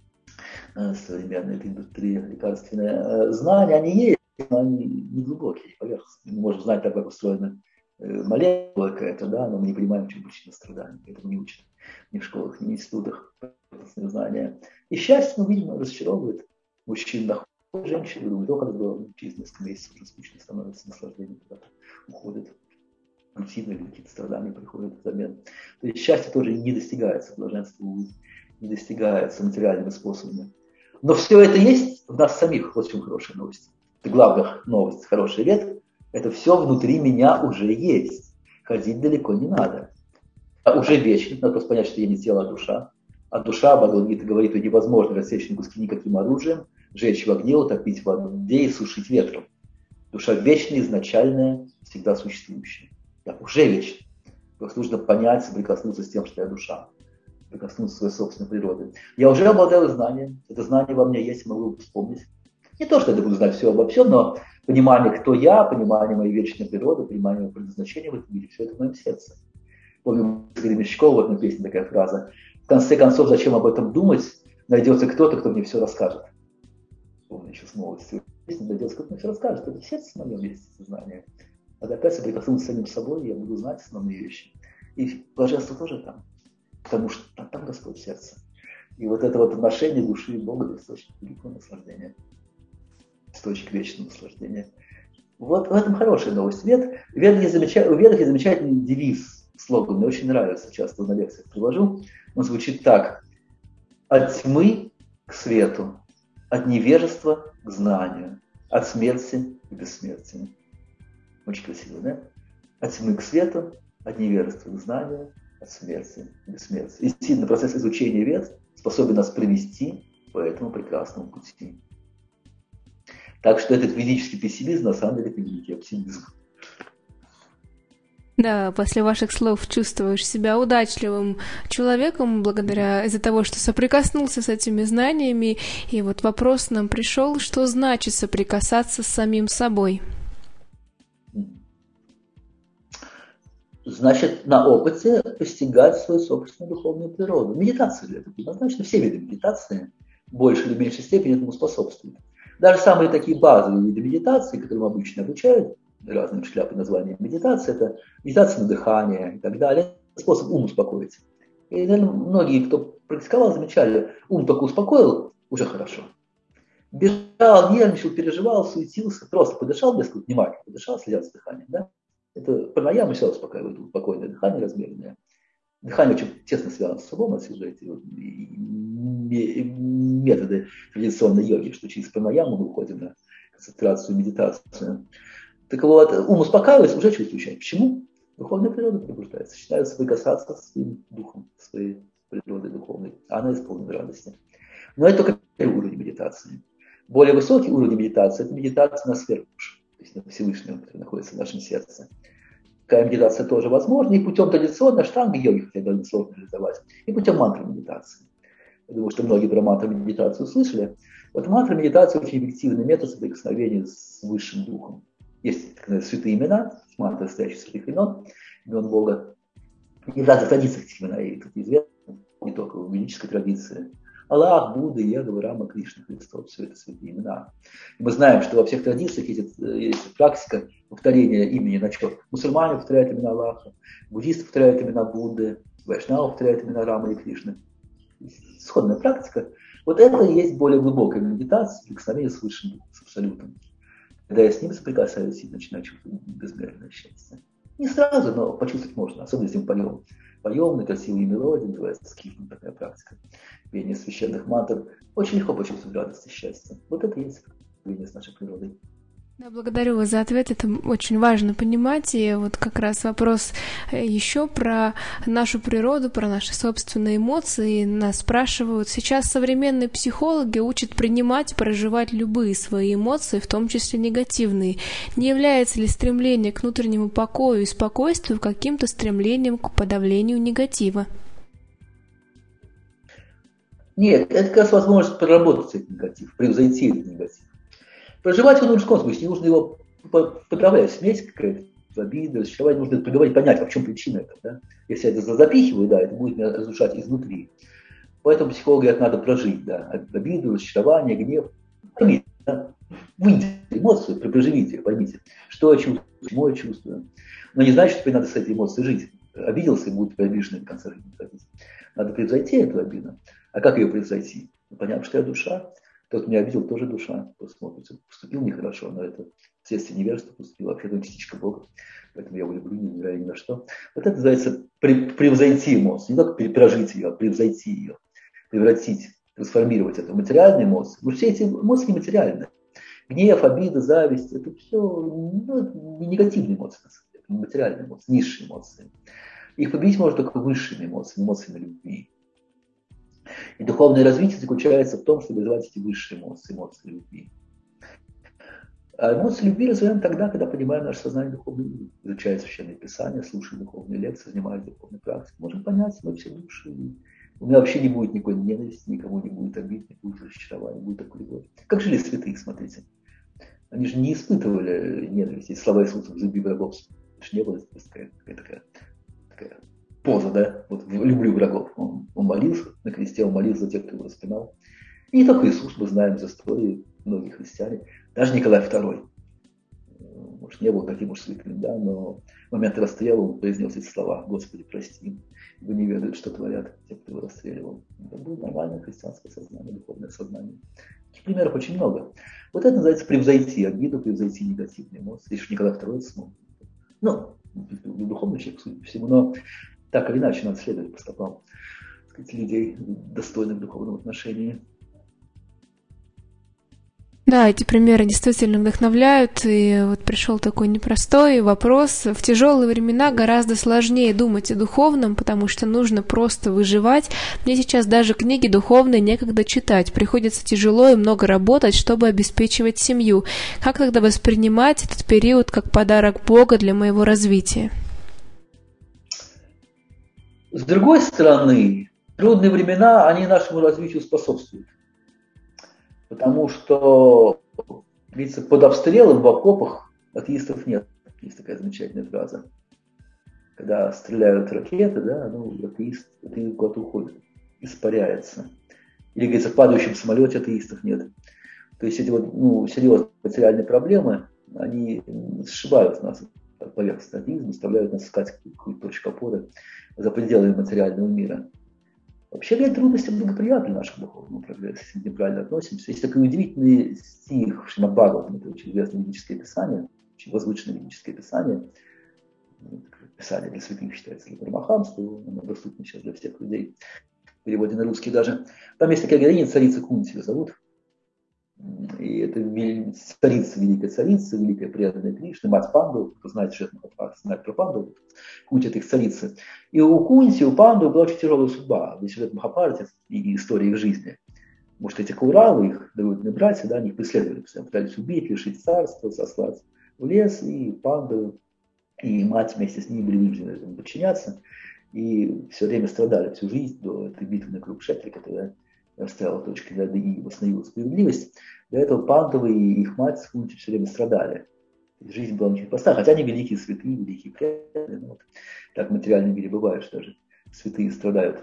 современная эта индустрия лекарственная. Знания, они есть, но они не глубокие, поверхностные. Мы можем знать, так, как устроена молекула какая-то, да, но мы не понимаем, в чем причина страдания, поэтому не учат ни в школах, ни в институтах знания. И счастье, ну, видимо, разочаровывает мужчин, находит женщин, думает, о, как здорово, через несколько месяцев уже скучно становится, наслаждение куда-то уходит, рутина или какие-то страдания приходят взамен. То есть счастье тоже не достигается, блаженство не достигается материальными способами. Но все это есть в нас самих, вот в чем хорошая новость. Это главная новость, хороший вет, это все внутри меня уже есть. Ходить далеко не надо. Уже вечно, надо просто понять, что я не тело, а душа. А душа, Бхагавад-гита говорит, что невозможно рассечь на куски никаким оружием, жечь в огне, утопить в воде и сушить ветром. Душа вечная, изначальная, всегда существующая. Я уже вечна. Просто нужно понять, соприкоснуться с тем, что я душа. Прикоснуться к своей собственной природе. Я уже обладаю знанием. Это знание во мне есть, могу вспомнить. Не то, что я буду знать все обо всем, но понимание, кто я, понимание моей вечной природы, понимание моего предназначения в этом мире, все это в моем сердце. Помню, Игоря Мещикова, в одной песне такая фраза. В конце концов, зачем об этом думать? Найдется кто-то, кто мне все расскажет. Помню еще с молодости. Найдется кто-то, кто мне все расскажет. Это в сердце моем есть сознание. А опять соприкоснуться с самим собой, я буду знать основные вещи. И блаженство тоже там. Потому что там, там Господь в сердце. И вот это вот отношение души и Бога – источник великого наслаждения. Источник вечного наслаждения. Вот в этом хорошая новость. Вед, вед не замеча... У ведах есть замечательный девиз, слоган, мне очень нравится, часто на лекциях привожу. Он звучит так. От тьмы к свету, от невежества к знанию, от смерти к бессмертию. Очень красиво, да? От тьмы к свету, от невежества к знанию, от смерти, бессмертия. И действительно, процесс изучения вед способен нас привести по этому прекрасному пути. Так что этот ведический пессимизм на самом деле великий оптимизм. Да, после ваших слов чувствуешь себя удачливым человеком благодаря из-за того, что соприкоснулся с этими знаниями. И вот вопрос нам пришел, что значит соприкасаться с самим собой? Значит, на опыте постигать свою собственную духовную природу. Медитация для этого предназначена. Все виды медитации в большей или меньшей степени этому способствуют. Даже самые такие базовые виды медитации, которым обычно обучают, разные шляпы названия медитации, это медитация на дыхание и так далее. Это способ ум успокоить. И, наверное, многие, кто практиковал, замечали, ум только успокоил, уже хорошо. Бежал, нервничал, переживал, суетился, просто подышал, несколько внимательно подышал, следил за дыханием. Да? Это пранаяма все успокаивает, спокойное дыхание размеренное. Дыхание очень тесно связано с собой, отсюда эти методы традиционной йоги, что через пранаяму мы уходим на концентрацию, медитацию. Так вот, ум успокаивается, уже чувствуешь, почему? Духовная природа пробуждается, начинает соприкасаться со своим духом, своей природой духовной. Она исполнена радости. Но это только первый уровень медитации. Более высокий уровень медитации – это медитация на сверхдушу, то есть на Всевышнего, который находится в нашем сердце. Такая медитация тоже возможна, и путем традиционной штанги-йоги, хотя довольно сложно реализовать, и путем мантра-медитации. Я думаю, что многие про мантра-медитацию слышали. Вот мантра-медитация очень эффективный метод соприкосновения с высшим духом. Есть так называемые святые имена, мантра, стоящие святых имен, имен Бога. И в разных традициях эти имена и тут известны, не только в ведической традиции. Аллах, Будда, Иегова, Рама, Кришна, Христос, все это святые имена. И мы знаем, что во всех традициях есть, есть практика повторения имени на счет. Мусульмане повторяют имена Аллаха, буддисты повторяют имена Будды, вайшнавы повторяют имена Рамы и Кришны. Сходная практика. Вот это и есть более глубокая медитация, соприкосновение с высшим духом, с абсолютом. Когда я с ним соприкасаюсь и начинаю чувствовать безмерное счастье. Не сразу, но почувствовать можно, особенно если мы поем. Поем на красивые мелодии, называется скифна, такая практика. Пение священных мантр. Очень легко почувствовать радость и счастье. Вот это и есть соприкосновение с нашей природой. Да, благодарю вас за ответ, это очень важно понимать, и вот как раз вопрос еще про нашу природу, про наши собственные эмоции. Нас спрашивают, сейчас современные психологи учат принимать, проживать любые свои эмоции, в том числе негативные. Не является ли стремление к внутреннему покою и спокойствию каким-то стремлением к подавлению негатива? Нет, это как раз возможность проработать этот негатив, превзойти этот негатив. Проживать его нужно в любом случае, не нужно его подавлять. Смесь какая-то, обида, разочарование, нужно поговорить, понять, в чем причина этого. Да? Если я это запихиваю, да, это будет меня разрушать изнутри. Поэтому психологи говорят, надо прожить, да, обиду, разочарование, гнев. Поймите, да? Выйдите эмоцию, проживите ее, поймите, что я чувствую, почему я чувствую. Но не значит, что теперь надо с этой эмоцией жить. Обиделся и будет обиженный до конца жизни ходить. Надо превзойти эту обиду. А как ее превзойти? Понятно, что я душа. Тот, кто меня обидел, тоже душа. Посмотрите, поступил нехорошо, но это вследствие невежества поступил, вообще это частичка Бога. Поэтому я его люблю, не знаю ни на что. Вот это называется превзойти эмоцию. Не только пережить ее, а превзойти ее. Превратить, трансформировать это в материальные эмоции. Потому что все эти эмоции нематериальные. Гнев, обида, зависть, это все ну, не негативные эмоции, это материальные эмоции, низшие эмоции. Их победить можно только высшими эмоциями, эмоциями любви. И духовное развитие заключается в том, чтобы развивать эти высшие эмоции, эмоции любви. А эмоции любви развиваем тогда, когда понимаем наше сознание духовной любви. Изучая священные писания, слушая духовные лекции, занимаясь духовной практикой, можем понять, мы все души. У меня вообще не будет никакой ненависти, никому не будет обид, не будет разочарования, не будет такой любви. Как жили святые, смотрите. Они же не испытывали ненависти. Слова Иисуса «Люби врагов». Это же не было такая, такая, такая поза, да? Вот люблю врагов. Он, он молился на кресте, он молился за тех, кто его распинал. И не только Иисус, мы знаем из истории, многие христиане. Даже Николай второй. Может, не был таким уж святым, да, но в момент расстрела он произнес эти слова: «Господи, прости им, вы не ведают, что творят те, кто его расстреливал». Это было нормальное христианское сознание, духовное сознание. Таких примеров очень много. Вот это называется превзойти обиду, превзойти негативные эмоции. Если Николай второй смог. Ну, духовный человек, судя по всему, но так или иначе надо следовать по стопам, так сказать, людей, достойных в духовном отношении. Да, эти примеры действительно вдохновляют, и вот пришел такой непростой вопрос. В тяжелые времена гораздо сложнее думать о духовном, потому что нужно просто выживать. Мне сейчас даже книги духовные некогда читать, приходится тяжело и много работать, чтобы обеспечивать семью. Как тогда воспринимать этот период как подарок Бога для моего развития? С другой стороны, трудные времена, они нашему развитию способствуют. Потому что, видите, под обстрелом в окопах атеистов нет. Есть такая замечательная фраза. Когда стреляют ракеты, да, ну, атеист, атеист куда-то уходит, испаряется. Или, говорится, в падающем самолете атеистов нет. То есть эти вот, ну, серьезные материальные проблемы, они сшибают нас от поверхности атеизма, заставляют нас искать какую-то точку опоры за пределами материального мира. Вообще, говоря, трудности благоприятны нашему духовному прогрессу, если мы неправильно относимся. Есть такой удивительный стих в Шримад Бхагаватам, это очень известное ведическое писание, очень возвышенное ведическое писание, писание для святых считается для Парамахамса, оно доступно сейчас для всех людей, в переводе на русский даже. Там есть такая героиня, царица Кунти ее зовут. И это царица, великая царица, великая преданная Кришны, мать Панду, кто знает сюжет Махабхараты, знает про Панду, Кунти это их царица. И у Кунти, у Панду была очень тяжелая судьба, весь сюжет Махабхараты и история их жизни. Потому что эти Кауравы, их двоюродные братья, да, они их преследовали, пытались убить, лишить царства, сослать в лес, и Панду, и мать вместе с ними были вынуждены этому подчиняться, и все время страдали всю жизнь до этой битвы на Курукшетре, которая стояла точкой над «и» восстановила справедливость. До этого Пандавы и их мать с Кунти все время страдали. Жизнь была очень проста, хотя они великие святые, великие преданные. Ну, вот. Так в материальном мире бывает, что даже святые страдают.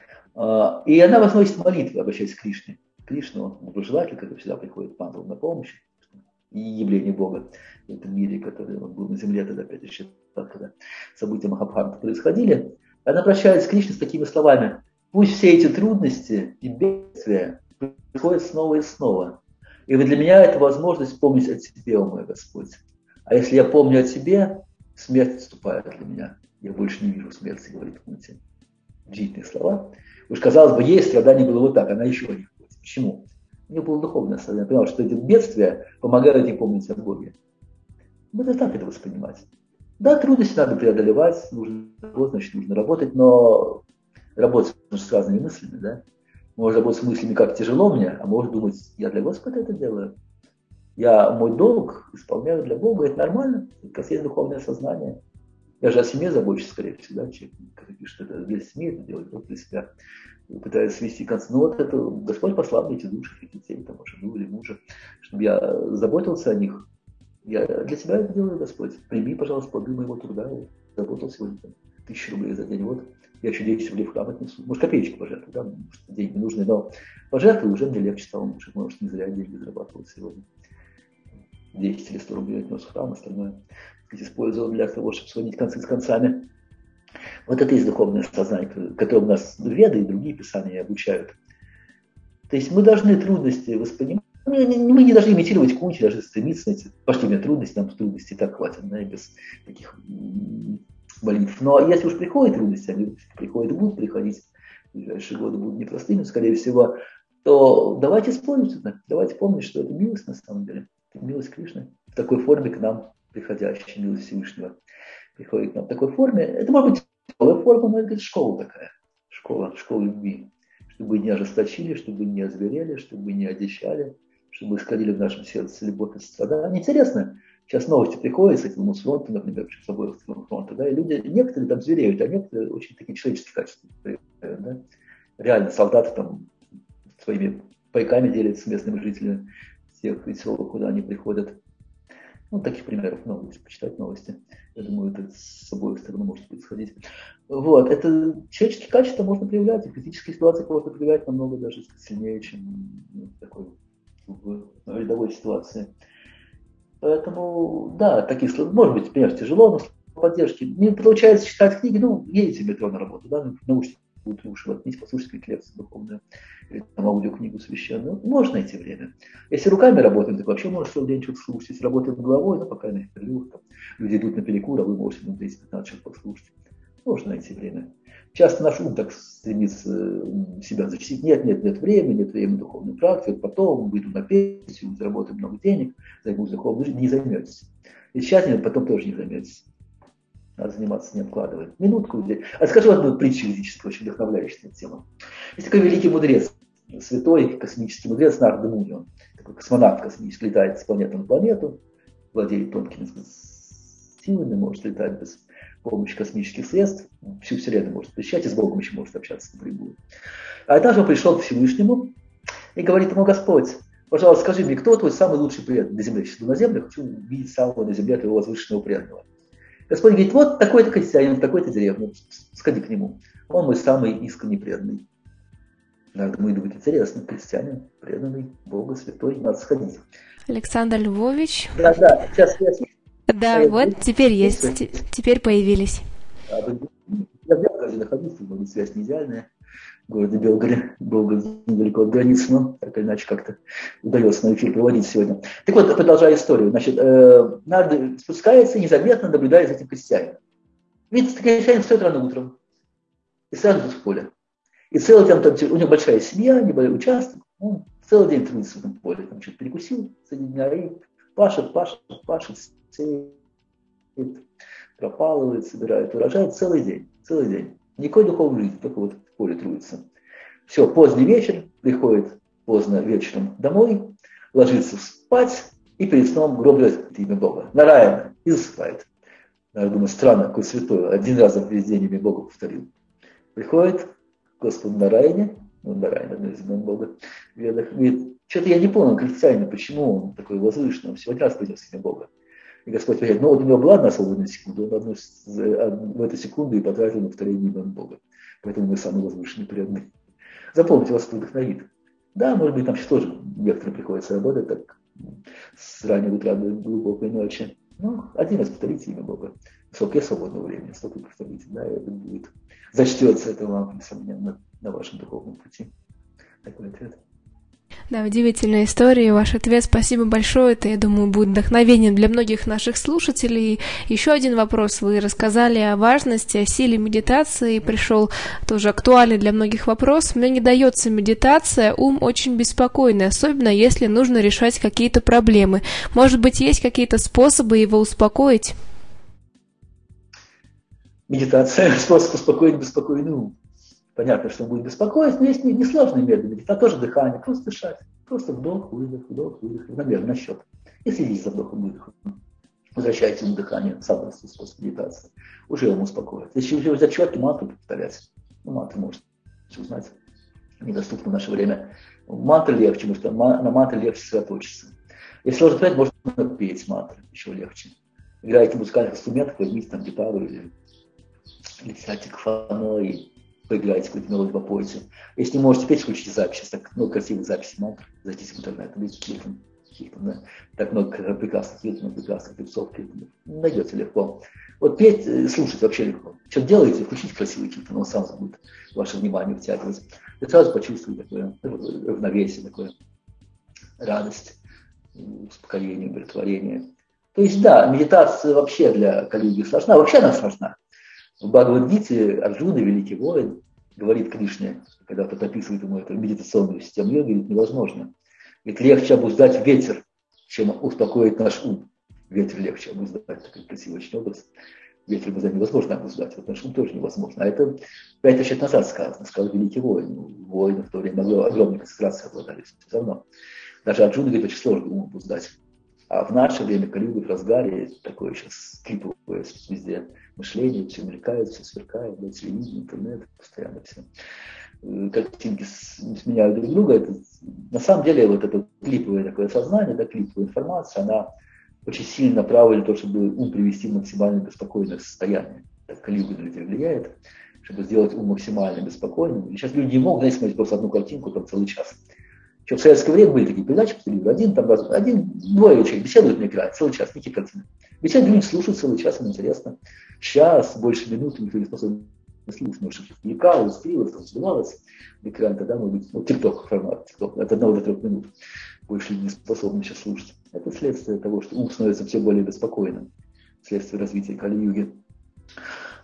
И она возносит молитвы, обращаясь к Кришне. Кришна, он доброжелатель, который всегда приходит Пандавам на помощь. И явление Бога в этом мире, который он был на земле тогда, пять тысяч лет, когда события Махабхараты происходили. Она обращается к Кришне с такими словами: пусть все эти трудности и бедствия приходят снова и снова. И для меня это возможность помнить о Тебе, о мой Господь. А если я помню о Тебе, смерть отступает для меня. Я больше не вижу смерти, говорит Кунти. Удивительные слова. Уж казалось бы, ей страдание было вот так, она еще не ходит. Почему? У нее было духовное сознание. Я понял, что эти бедствия помогают ей помнить о Боге. Надо так это воспринимать. Да, трудности надо преодолевать, нужно, значит, нужно работать, но работать с разными мыслями, да. Можно работать с мыслями, как тяжело мне, а можно думать, я для Господа это делаю. Я мой долг исполняю для Бога, это нормально, это как раз есть духовное сознание. Я же о семье забочусь, скорее всего, да, человек, который пишет, это для семьи, это делает Бог для себя. Пытаюсь свести концы. Ну вот это Господь послал мне эти души, эти детей, там, жену или мужа, чтобы я заботился о них. Я для себя это делаю, Господь. Прими, пожалуйста, плоды моего труда. Я заботал сегодня там, тысячу рублей за день. Вот я еще десять рублей в храм отнесу. Может, копеечки пожертвую, да, может, деньги нужны, но пожертвую, уже мне легче стало. Может, может, не зря деньги зарабатывал сегодня. десять или сто рублей отнес в храм, остальное использовал для того, чтобы сводить концы с концами. Вот это и есть духовное сознание, которое у нас Веды и другие писания обучают. То есть мы должны трудности воспринимать. Мы не должны имитировать Кунти, даже стремиться на эти пошли мне трудности, нам трудностей так хватит, да, без таких молитв. Но если уж приходят трудности, они приходят и будут приходить, в ближайшие годы будут непростыми, скорее всего, то давайте использовать это, давайте помнить, что это милость на самом деле, это милость Кришны в такой форме к нам приходящая, милость Всевышнего приходит к нам в такой форме. Это может быть тяжелая форма, но это школа такая, школа, школа любви, чтобы не ожесточили, чтобы не озверели, чтобы не одичали, чтобы исходили в нашем сердце любовь и сострадание. Интересно, сейчас новости приходят с этим фронта, например, с обоих сторон фронта, да, и люди, некоторые там звереют, а некоторые очень такие человеческие качества проявляют, да. Реально солдаты там своими пайками делятся с местными жителями всех селок, куда они приходят. Ну, таких примеров много, если почитать новости. Я думаю, это с обоих сторон может происходить. Вот, это человеческие качества можно проявлять, и в критической ситуации можно проявлять намного даже сильнее, чем ну, такой в рядовой ситуации. Поэтому, да, такие слова, может быть, например, тяжело, но слова поддержки. Мне получается читать книги, ну, едете в метро на работу, да, наушники будут уши воткнуть, послушать какие-то лекции духовные, или там аудиокнигу священную. Можно найти время. Если руками работаем, так вообще можно целый день что-то слушать. Если работаем головой, ну, пока на перерывах, там, люди идут на перекур, а вы можете на десять-пятнадцать часов послушать. Можно найти время. Часто наш ум так стремится себя защитить. Нет, нет, нет времени, нет времени духовной практики. Вот потом выйду на пенсию, заработаю много денег, займусь духовной жизнью. Не займетесь. И тщательно потом тоже не займетесь. Надо заниматься, не откладывая. Минутку здесь. А скажу одну притчу ведическую, очень вдохновляющая тема. Есть такой великий мудрец, святой космический мудрец Нарада Муни. Он такой космонавт космический, летает с планеты на планету, владеет тонкими силами, может летать без помощи космических средств, всю Вселенную может посещать, и с Богом еще может общаться напрямую. А однажды он пришел к Всевышнему и говорит ему: Господь, пожалуйста, скажи мне, кто твой самый лучший преданный на земле? Сейчас на земле, хочу видеть самого на земле твоего возвышенного преданного. Господь говорит: вот такой-то крестьянин в такой-то деревне, сходи к нему. Он мой самый искренний преданный. Надо ему думать: интересно, крестьянин, преданный, Бога, святой, надо сходить. Александр Львович. Да, да, сейчас я... Да, а вот теперь есть, есть, теперь появились. Я в Белгороде нахожусь, может, связь не идеальная. В городе Белгороде, Белгород недалеко от границы, но так или иначе как-то удается на эфир проводить сегодня. Так вот, продолжая историю, значит, э, надо спускается и незаметно наблюдает за этим крестьянином. Видите, крестьянин встает рано утром и сразу идет в поле. И целый день, там, у него большая семья, небольшой участок, он целый день трудится в этом поле, там что-то перекусил среди дня и пашет, пашет, пашет, сеет, пропалывает, собирает урожай целый день, целый день. Никакой духовной жизни, только вот в поле трудится. Все, поздний вечер, приходит поздно вечером домой, ложится спать и перед сном гроблет имя Бога. Нараяна, и засыпает. Я думаю, странно, какой святой, один раз весь день имя Бога повторил. Приходит к Господу Нараяне, ну, Нараяна, одно из имен Бога, в ведах, говорит: что-то я не понял, крестьянин, почему он такой возвышенный, он всего один раз произнес имя Бога. И Господь говорит: ну вот у него была одна свободная секунда, он одну, в эту секунду и потратил на повторение имени Бога. Поэтому мы самый возвышенный преданный. Запомните, вас это вдохновит. Да, может быть, там сейчас тоже некоторым приходится работать так с раннего утра до глубокой ночи. Ну, один раз повторите имя Бога. Сколько есть свободного времени, столько повторите. Да, и это будет. Зачтется это вам, несомненно, на вашем духовном пути. Такой ответ. Да, удивительная история, ваш ответ, спасибо большое, это, я думаю, будет вдохновением для многих наших слушателей. Еще один вопрос, вы рассказали о важности, о силе медитации, пришел тоже актуальный для многих вопрос. Мне не дается медитация, ум очень беспокойный, особенно если нужно решать какие-то проблемы. Может быть, есть какие-то способы его успокоить? Медитация – способ успокоить беспокойный ум. Понятно, что он будет беспокоить, но есть несложные методы. Это тоже дыхание, просто дышать. Просто вдох, выдох, вдох, выдох, равномерно на счет. И следите за вдохом, выдохом. Возвращайте ему дыхание, самый способ медитации. Уже ему успокоит. Если уже взять четки, мантру повторять. Ну, мантры можете узнать. Недоступно в наше время. Мантры легче, потому что на мантры легче сосредоточиться. Если сложно понять, можно петь мантры, еще легче. Играете музыкальных инструментах, возьмите там гитару или, или сядьте к фано и поиграйте какую-то мелодию, попойте. Если не можете петь, включите записи. Так много красивых записей мантр. Зайдите в интернет, видите, да? Так много прекрасных клипов, прекрасных певцов, найдете легко. Вот петь, слушать вообще легко. Что делаете, включите красивый клип, он сам будет ваше внимание втягивать. И сразу почувствуете такое равновесие, такое радость, успокоение, удовлетворение. То есть, да, медитация вообще для Кали-юги сложна. Вообще она сложна. В Бхагавад-гите Арджуна, великий воин, говорит Кришне, когда кто-то описывает ему эту медитационную систему йоги, говорит: невозможно. Ведь легче обуздать ветер, чем успокоить наш ум. Ветер легче обуздать, такой красивый очень образ. Ветер обуздать невозможно обуздать, вот наш ум тоже невозможно. А это пять тысяч лет назад сказано, сказал великий воин. Воины в то время огромной концентрацией обладали, все равно. Даже Арджуна говорит: очень сложно ум обуздать. А в наше время Кали-юга в разгаре, такое сейчас клиповое везде мышление, все мелькает, все сверкает, да, телевидение, интернет, постоянно все. Картинки сменяют друг друга. Это, на самом деле, вот это клиповое такое сознание, да, клиповая информация, она очень сильно направлена на то, чтобы ум привести в максимально беспокойное состояние. Так Кали-юга на людей влияет, чтобы сделать ум максимально беспокойным. И сейчас люди не могут, знаете, смотреть просто одну картинку там целый час. Еще в советское время были такие передачи по телевизору. Один, там, раз, один, двое человек беседуют на экране целый час, никакие картины. Беседуют, люди слушают целый час, им интересно. Час, больше минуты, никто не способен слушать, может, что-то влекалось, стрелось, там, сбивалось. Экран тогда, может быть, ну, тикток формат, тикток, от одного до трех минут. Больше люди не способны сейчас слушать. Это следствие того, что ум становится все более беспокойным. Следствие развития Кали-юги.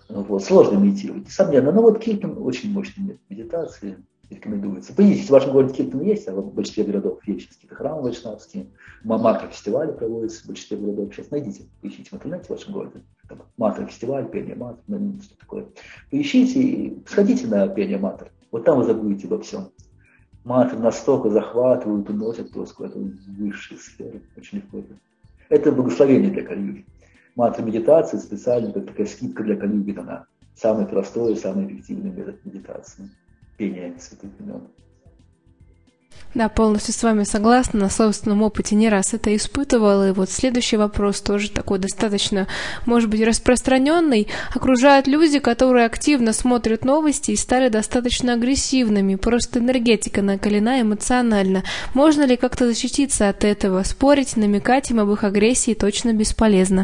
Вот, сложно медитировать, несомненно. Но вот Киртан очень мощный метод медитации, рекомендуется. Поедете, в вашем городе Киртан есть, а в большинстве городов есть сейчас какие-то храмы вайшнавские, мантра-фестивали проводятся в большинстве городов. Сейчас найдите, поищите в интернете в вашем городе. Мантра-фестиваль, пение мантр, что такое. Поищите и сходите на пение мантр. Вот там вы забудете обо всем. Мантры настолько захватывают, уносят просто куда-то в высшие сферы. Очень легко это. Это благословение для Кали-юги. Мантра медитации специально, как такая скидка для Кали-юги дана. Самый простой, самый эффективный метод медитации. Пение святых имен. Да, полностью с вами согласна, на собственном опыте не раз это испытывала. И вот следующий вопрос тоже такой достаточно, может быть, распространенный. Окружают люди, которые активно смотрят новости и стали достаточно агрессивными. Просто энергетика накалена эмоционально. Можно ли как-то защититься от этого? Спорить, намекать им об их агрессии точно бесполезно.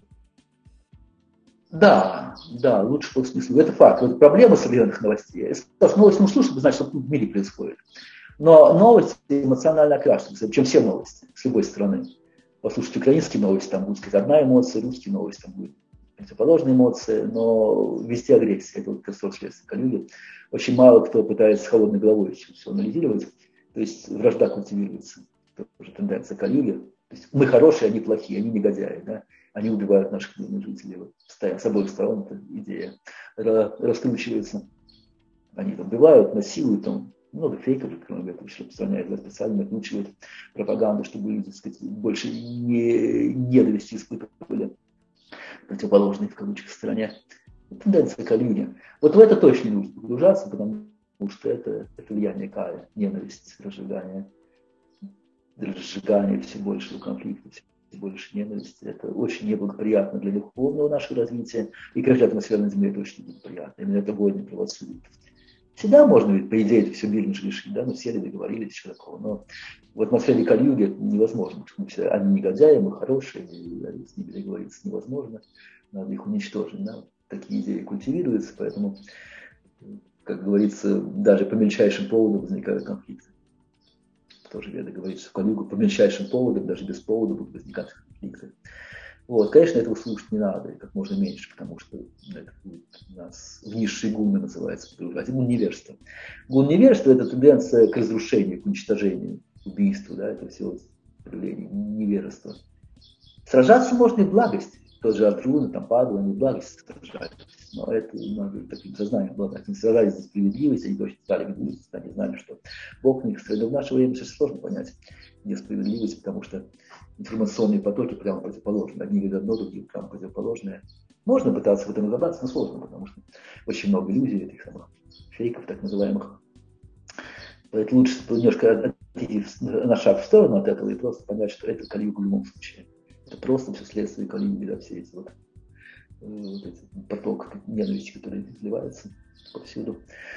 Да, да, лучше по смыслу. Это факт. Вот проблема современных новостей. Если новости не слушать, это значит, что в мире происходит. Но новости эмоционально окрашены, чем все новости с любой стороны. Послушать украинские новости, там будет сказать одна эмоция, русские новости, там будет противоположная эмоция, но везде агрессия. Это вот косор следствия Кали-юги. Очень мало кто пытается с холодной головой все анализировать. То есть вражда культивируется. Это уже тенденция Кали-юги. То есть мы хорошие, они плохие, они негодяи. Да? Они убивают наших мирных жителей. Вот, с обоих сторон эта идея раскручивается. Они там убивают, насилуют, там, много фейков, кроме этого, что распространяют, специально накручивают пропаганду, чтобы люди, так сказать, больше не ненависти испытывали противоположной в кавычках стороне. Тенденция Кали-юги. Вот в это точно не нужно погружаться, потому что это, это влияние Кали, ненависть, разжигание, разжигание все большего конфликта, все больше ненависти. Это очень неблагоприятно для духовного нашего развития, и каждой атмосферной земле это очень неблагоприятно. Именно это войны провоцирует. Всегда можно, ведь, по идее, это все мирно же решить, да, мы все договорились, что такого, но в атмосфере Кали-юги это невозможно, потому что мы все, они негодяи, мы хорошие, и с ними договориться невозможно, надо их уничтожить, да, такие идеи культивируются, поэтому, как говорится, даже по мельчайшим поводам возникают конфликты. Тоже Веда говорит, что в Кали-югу по мельчайшим поводам, даже без повода будут возникать конфликты. Вот, конечно, этого слушать не надо, и как можно меньше, потому что это будет у нас в низшие гунны называется погружать. Гун невежества. Гун невежества – это тенденция к разрушению, к уничтожению, к убийству, да, это все проявление невежества. Сражаться можно и в благости. Тот же Арджуна, там Падва, они в благости сражались. Но это надо таким сознанием обладать. Они сражались за справедливость, они точно стали ведущими, они знали, что Бог на их стороне. В наше время сейчас сложно понять, где справедливость, потому что информационные потоки прямо противоположные. Одни говорят одно, другие прямо противоположные. Можно пытаться в этом разобраться, но сложно, потому что очень много иллюзий, этих самых фейков, так называемых. Поэтому лучше немножко отойти на шаг в сторону от этого и просто понять, что это Кали-юга в любом случае. Это просто все следствие Кали-юги, да, все эти вот, вот эти поток ненависти, который изливается повсюду.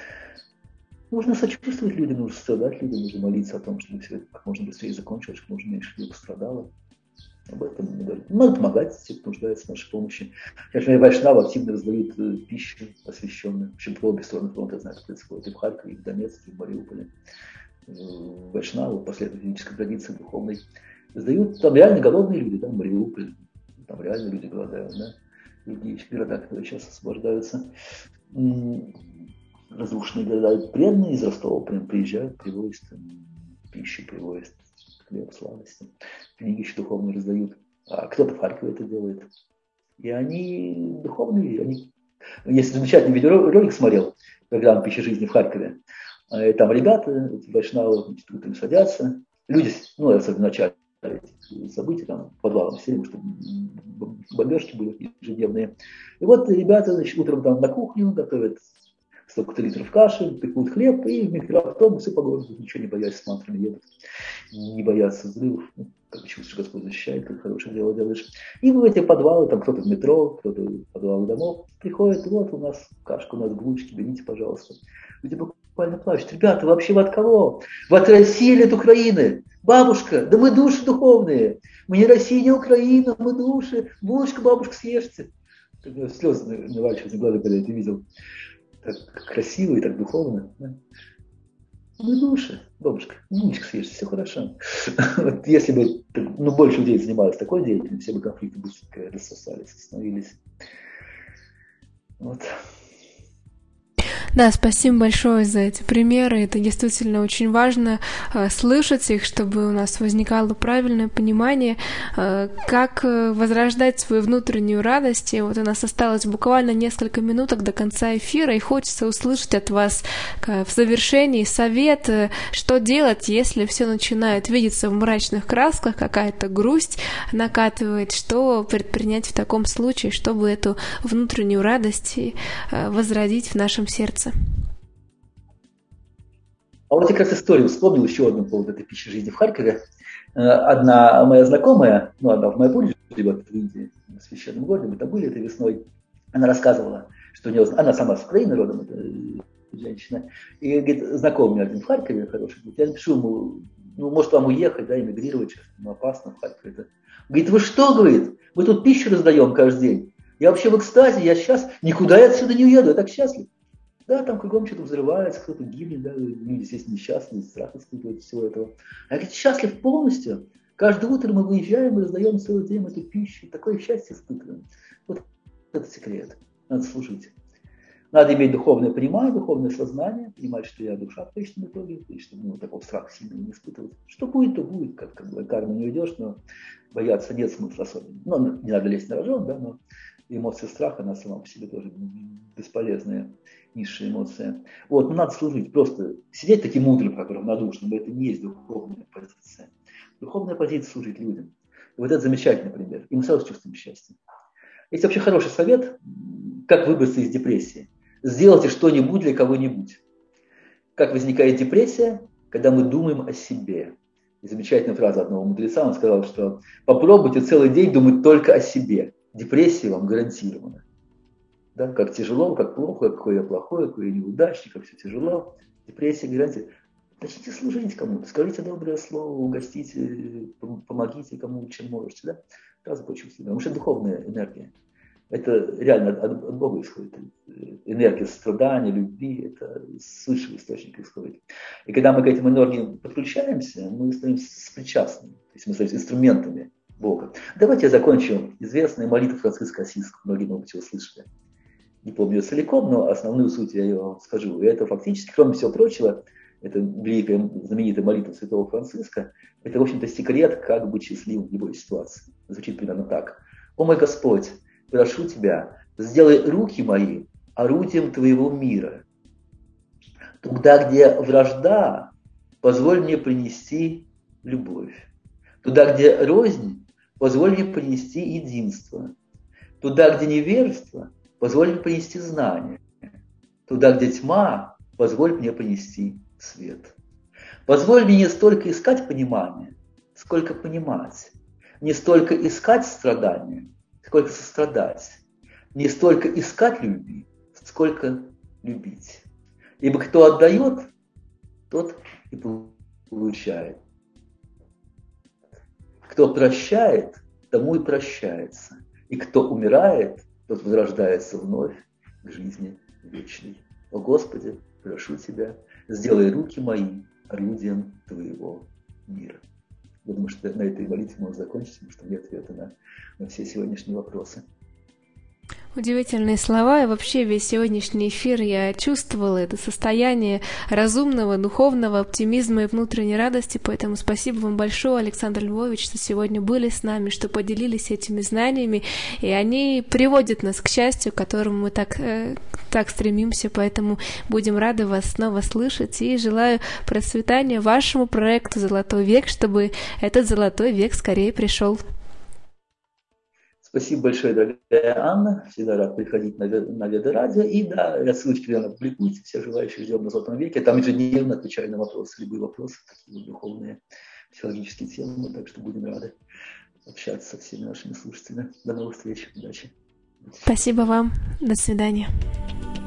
Нужно сочувствовать людям, нужно страдать людям, нужно молиться о том, чтобы все это как можно быстрее закончилось, как можно меньше людей пострадало. Об этом мы говорим. Надо помогать, все, кто нуждается в нашей помощи. Конечно, вайшнавы активно раздают пищу освященную. В общем, по обе стороны фронта, я знаю, как происходит. И в Харькове, и в Донецке, и в Мариуполе. Вайшнавы, последовательной ведической традиции духовной, раздают. Там реально голодные люди, да, в Мариуполе. Там реально люди голодают, да. Другие города, которые сейчас освобождаются. Разрушенные города, преданные из Ростова прям приезжают, привозят пищу, привозят хлеб, сладости, книги еще духовные раздают. А кто-то в Харькове это делает. И они духовные, они... Если замечательный видеоролик смотрел, программа «Пища жизни» в Харькове, там ребята, эти вайшнавы, утром садятся, люди, ну, особенно в начале этих событий, там, в подвалах все, потому что бомбежки были ежедневные. И вот ребята, значит, утром там на кухню готовят столько-то литров каши, пекут хлеб, и в микроавтобусы по городу, ничего не боясь, с мантрами едут, не боятся взрывов, ну, как чувствуешь, что Господь защищает, как хорошее дело делаешь. И в эти подвалы, там кто-то в метро, кто-то в подвалы домов, приходит, вот у нас кашка, у нас булочки, берите, пожалуйста. Люди буквально плачут. Ребята, вообще вы от кого? Вы от России или от Украины? Бабушка, да мы души духовные. Мы не Россия, не Украина, мы души. Булочка, бабушка, съешьте. Слезы наворачиваются на глаза, когда я это видел. Так красиво и так духовно. Да? Мы души, бабушка, булочка съешьте, все хорошо. Вот если бы ну, больше людей занималось такой деятельностью, все бы конфликты быстренько рассосались, остановились. Вот. Да, спасибо большое за эти примеры. Это действительно очень важно э, слышать их, чтобы у нас возникало правильное понимание, э, как э, возрождать свою внутреннюю радость. И вот у нас осталось буквально несколько минуток до конца эфира, и хочется услышать от вас э, в завершении совет, э, что делать, если все начинает видеться в мрачных красках, какая-то грусть накатывает, что предпринять в таком случае, чтобы эту внутреннюю радость э, возродить в нашем сердце. А вот я как раз историю вспомнил еще одну по поводу этой пищи жизни в Харькове. Одна моя знакомая, ну, она в Майапуре живет в Индии, в священном городе, мы там были этой весной, она рассказывала, что у нее, она сама с Украины родом, это женщина, и говорит, знакомый меня один в Харькове хороший, говорит, я напишу ему, ну, может вам уехать, да, эмигрировать, сейчас ну, опасно в Харькове. Это. Говорит, вы что, говорит, мы тут пищу раздаем каждый день, я вообще в экстазе, я сейчас никуда я отсюда не уеду, я так счастлив. Да, там кругом что-то взрывается, кто-то гибнет, да, люди здесь несчастные, страх испытывают всего этого. А я, говорит, счастлив полностью. Каждое утро мы выезжаем и раздаем целый день эту пищу. Такое счастье испытываем. Вот это секрет. Надо служить. Надо иметь духовное понимание, духовное сознание, понимать, что я душа в конечном итоге, и чтобы ну, такого страха сильно не испытывать. Что будет, то будет, как, как бы карму не уйдешь, но бояться нет смысла особенно. Ну, не надо лезть на рожон, да, но эмоция страха, она сама по себе тоже бесполезная, низшая эмоция. Вот, но надо служить, просто сидеть таким мудрым, как равнодушным, это не есть духовная позиция. Духовная позиция служить людям. И вот это замечательный пример. И мы сразу чувствуем счастье. Есть вообще хороший совет, как выбраться из депрессии. Сделайте что-нибудь для кого-нибудь. Как возникает депрессия? Когда мы думаем о себе. И замечательная фраза одного мудреца, он сказал, что попробуйте целый день думать только о себе. Депрессия вам гарантирована. Да, как тяжело, как плохо, какой я плохой, какой я неудачник, как все тяжело. Депрессия гарантия. Начните служить кому-то, скажите доброе слово, угостите, помогите кому, чем можете. Да? Сразу почувствуйте. Потому что это духовная энергия. Это реально от, от Бога исходит. Энергия сострадания, любви, это с высшего источника исходит. И когда мы к этим энергиям подключаемся, мы становимся сопричастными. То есть мы становимся инструментами Бога. Давайте я закончу известной молитвой Франциска Ассизского. Многие, может быть, его слышали. Не помню ее целиком, но основную суть я ее скажу. И это фактически, кроме всего прочего, это великая знаменитая молитва святого Франциска, это, в общем-то, секрет, как быть счастливым в любой ситуации. Звучит примерно так. «О мой Господь, прошу Тебя, сделай руки мои орудием Твоего мира. Туда, где вражда, позволь мне принести любовь. Туда, где рознь, позволь мне принести единство. Туда, где невежество, позволь мне принести знание. Туда, где тьма, позволь мне принести свет. Позволь мне не столько искать понимания, сколько понимать. Не столько искать страдания, сколько сострадать. Не столько искать любви, сколько любить. Ибо кто отдает, тот и получает. Кто прощает, тому и прощается. И кто умирает, тот возрождается вновь к жизни вечной. О Господи, прошу Тебя, сделай руки мои орудием Твоего мира. Я думаю, что на этой молитве можно закончить, потому что нет ответа на, на все сегодняшние вопросы. Удивительные слова, и вообще весь сегодняшний эфир я чувствовала это состояние разумного, духовного оптимизма и внутренней радости, поэтому спасибо вам большое, Александр Львович, что сегодня были с нами, что поделились этими знаниями, и они приводят нас к счастью, к которому мы так, э, так стремимся, поэтому будем рады вас снова слышать, и желаю процветания вашему проекту «Золотой век», чтобы этот золотой век скорее пришел. Спасибо большое, дорогая Анна. Всегда рад приходить на, на Веда-радио. И да, ссылочки, наверное, публикуйте. Все желающие ждем на Золотом веке. Там ежедневно отвечаю на вопросы, любые вопросы, такие духовные, психологические темы. Так что будем рады общаться со всеми нашими слушателями. До новых встреч. Удачи. Спасибо вам. До свидания.